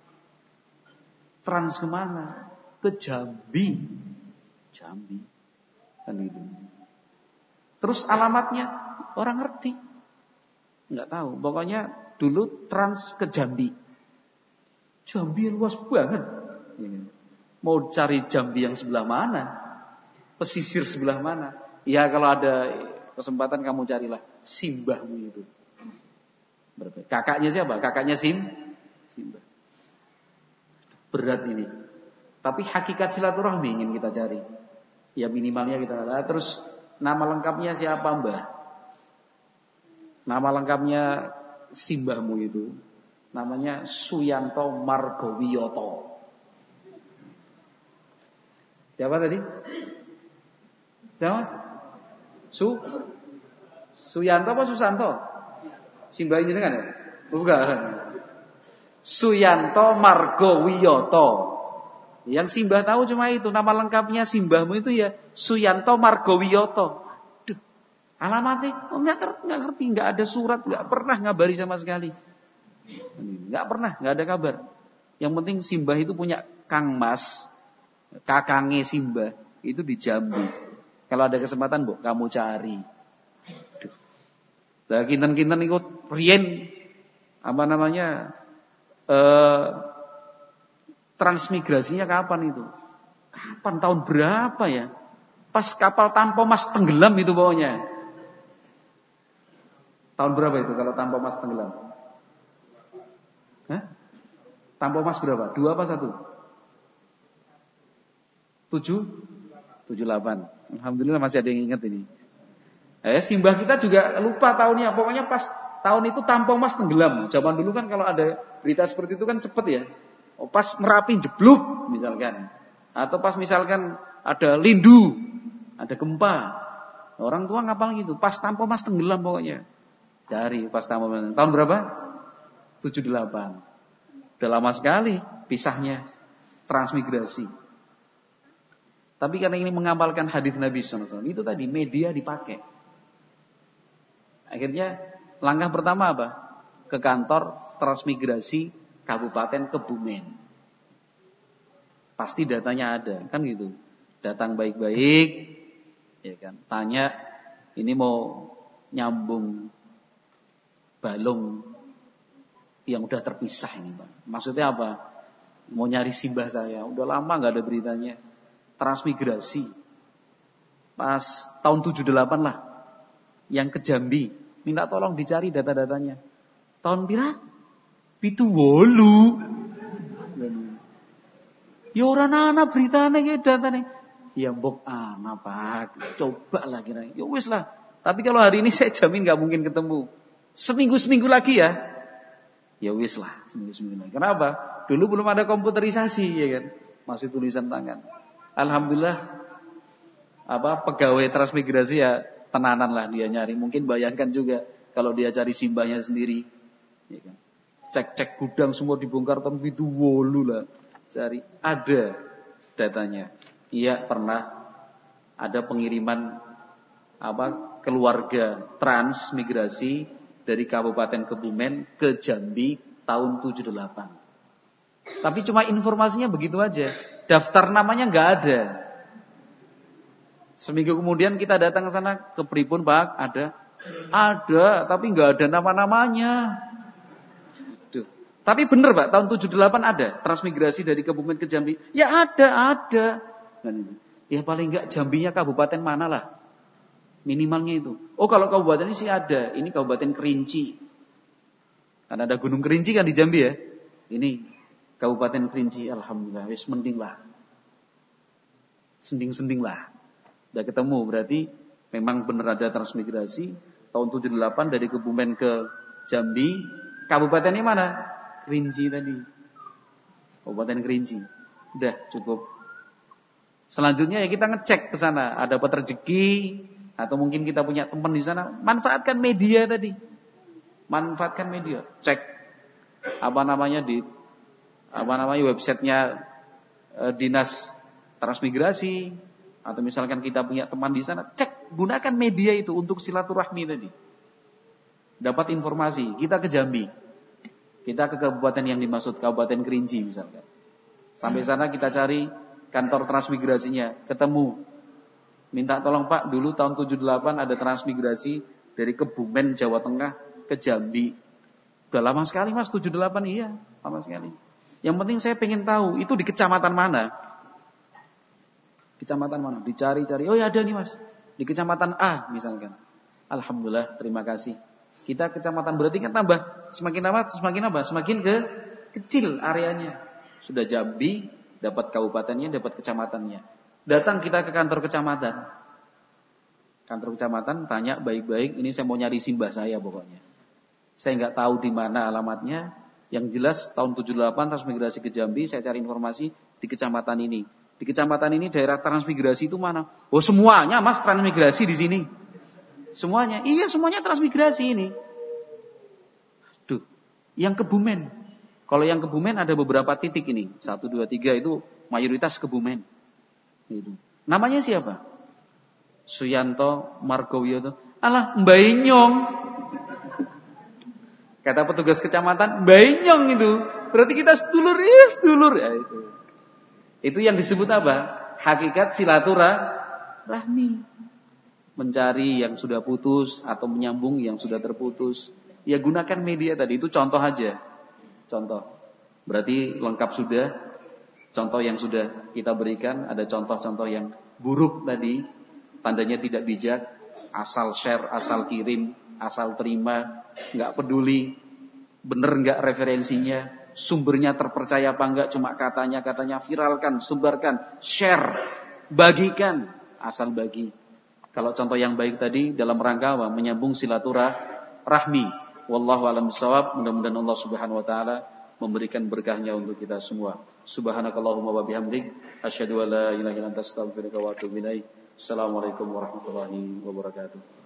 Trans kemana? Ke Jambi. Jambi. Kan gitu. Terus alamatnya orang ngerti. Enggak tahu. Pokoknya dulu trans ke Jambi. Jambi luas banget. Mau cari Jambi yang sebelah mana? Pesisir sebelah mana? Ya kalau ada kesempatan kamu carilah Simbahmu itu. Kakaknya siapa? Kakaknya Simbah. Berat ini. Tapi hakikat silaturahmi ingin kita cari. Ya minimalnya kita lihat. Terus nama lengkapnya siapa, Mbah? Nama lengkapnya Simbahmu itu namanya Suyanto Margowiyoto. Siapa tadi? Siapa? Suyanto apa Susanto? Simbah ini kan ya? Bukan. Suyanto Margowiyoto. Yang Simbah tahu cuma itu. Nama lengkapnya Simbahmu itu ya Suyanto Margowiyoto. Aduh, alamatnya nggak ngerti, nggak ada surat, nggak pernah ngabari sama sekali. Nggak pernah, nggak ada kabar. Yang penting Simbah itu punya Kang Mas, kakangnya Simbah itu di Jambi. Kalau ada kesempatan, Bu, kamu cari. Aduh. Lah kinten-kinten ikut rien apa namanya? Transmigrasinya kapan itu? Kapan, tahun berapa ya? Pas kapal tanpa mas tenggelam itu pokoknya. Tahun berapa itu kalau tanpa mas tenggelam? Hah? Tanpa mas berapa? 2 apa 1? 78. Alhamdulillah masih ada yang ingat ini. Simbah kita juga lupa tahunnya. Pokoknya pas tahun itu Tampung Mas tenggelam. Zaman dulu kan kalau ada berita seperti itu kan cepet ya. Pas Merapi jeblok misalkan. Atau pas misalkan ada lindu, ada gempa. Orang tua ngapal gitu. Pas Tampung Mas tenggelam pokoknya. Cari pas Tampung Mas. Tahun berapa? 78. Udah lama sekali pisahnya transmigrasi. Tapi karena ini mengamalkan hadis Nabi SAW, itu tadi media dipakai. Akhirnya langkah pertama apa? Ke kantor transmigrasi Kabupaten Kebumen. Pasti datanya ada, kan gitu. Datang baik-baik, ya kan. Tanya, ini mau nyambung balung yang udah terpisah ini, Pak. Maksudnya apa? Mau nyari Simbah saya, udah lama nggak ada beritanya. Transmigrasi. Pas tahun 78 lah. Yang ke Jambi. Minta tolong dicari data-datanya. Tahun pira? 78. Ya ora ana beritane iki datane. Ya mbok ana, Pak. Coba lah kira. Ya wis lah. Tapi kalau hari ini saya jamin enggak mungkin ketemu. Seminggu lagi ya. Ya wis lah, seminggu lagi. Kenapa? Dulu belum ada komputerisasi ya kan. Masih tulisan tangan. Alhamdulillah pegawai transmigrasi ya tenanan lah dia nyari. Mungkin bayangkan juga kalau dia cari Simbahnya sendiri, ya kan? Cek gudang semua dibongkar tapi itu wolu lah. Cari ada datanya. Iya pernah ada pengiriman keluarga transmigrasi dari Kabupaten Kebumen ke Jambi tahun 78. Tapi cuma informasinya begitu aja. Daftar namanya nggak ada. Seminggu kemudian kita datang ke sana, ke Pripun Pak, ada, tapi nggak ada nama-namanya. Aduh. Tapi bener Pak, tahun 78 ada transmigrasi dari Kebumen ke Jambi. Ya ada. Ya paling nggak Jambinya kabupaten mana lah, minimalnya itu. Oh kalau kabupaten ini sih ada, ini Kabupaten Kerinci. Karena ada Gunung Kerinci kan di Jambi ya. Ini Kabupaten Kerinci, alhamdulillah, wis mending lah. Sending lah. Udah ketemu, berarti memang benar ada transmigrasi. tahun 78 dari Kebumen ke Jambi. Kabupatennya mana? Kerinci tadi. Kabupaten Kerinci. Udah cukup. Selanjutnya ya kita ngecek ke sana, ada dapat rezeki atau mungkin kita punya teman di sana, manfaatkan media tadi. Manfaatkan media. Cek websitenya Dinas Transmigrasi, atau misalkan kita punya teman di sana, cek, gunakan media itu untuk silaturahmi tadi. Dapat informasi, kita ke Jambi, kita ke kabupaten yang dimaksud, Kabupaten Kerinci misalkan. Sampai sana kita cari kantor transmigrasinya, ketemu. Minta tolong Pak, dulu tahun 78 ada transmigrasi dari Kebumen Jawa Tengah ke Jambi. Udah lama sekali Mas, 78, iya, lama sekali. Yang penting saya pengen tahu, itu di kecamatan mana? Kecamatan mana? Dicari-cari, oh ya ada nih Mas, di kecamatan A misalkan. Alhamdulillah, terima kasih. Kita kecamatan berarti kan tambah, semakin lama semakin kecil areanya. Sudah Jambi, dapat kabupatennya, dapat kecamatannya. Datang kita ke kantor kecamatan. Kantor kecamatan, tanya baik-baik, ini saya mau nyari simbah saya pokoknya. Saya nggak tahu di mana alamatnya. Yang jelas tahun 78 transmigrasi ke Jambi, saya cari informasi di kecamatan ini. Di kecamatan ini daerah transmigrasi itu mana? Oh semuanya Mas transmigrasi di sini. Semuanya, iya semuanya transmigrasi ini. Duh, yang Kebumen. Kalau yang Kebumen ada beberapa titik ini. 1, 2, 3 itu mayoritas Kebumen. Itu. Namanya siapa? Suyanto Margowioto. Alah, Mbak Inyong. Kata petugas kecamatan, Mbak Inyong itu. Berarti kita sedulur, sedulur. Ya, itu yang disebut apa? Hakikat silaturahmi. Mencari yang sudah putus atau menyambung yang sudah terputus. Ya gunakan media tadi, itu contoh aja. Contoh. Berarti lengkap sudah. Contoh yang sudah kita berikan, ada contoh-contoh yang buruk tadi. Tandanya tidak bijak. Asal share, asal kirim, asal terima, nggak peduli bener nggak referensinya, sumbernya terpercaya apa enggak, cuma katanya viralkan, sebarkan, share, bagikan, asal bagi. Kalau contoh yang baik tadi dalam rangka apa? Menyambung silaturahmi. Wallahu a'lam bishawab. Mudah-mudahan Allah Subhanahu wa taala memberikan berkahnya untuk kita semua. Subhanakallahumma wa bihamdik, asyhadu an la ilaha illa anta, astaghfiruka wa atubu ilaik. Assalamualaikum warahmatullahi wabarakatuh.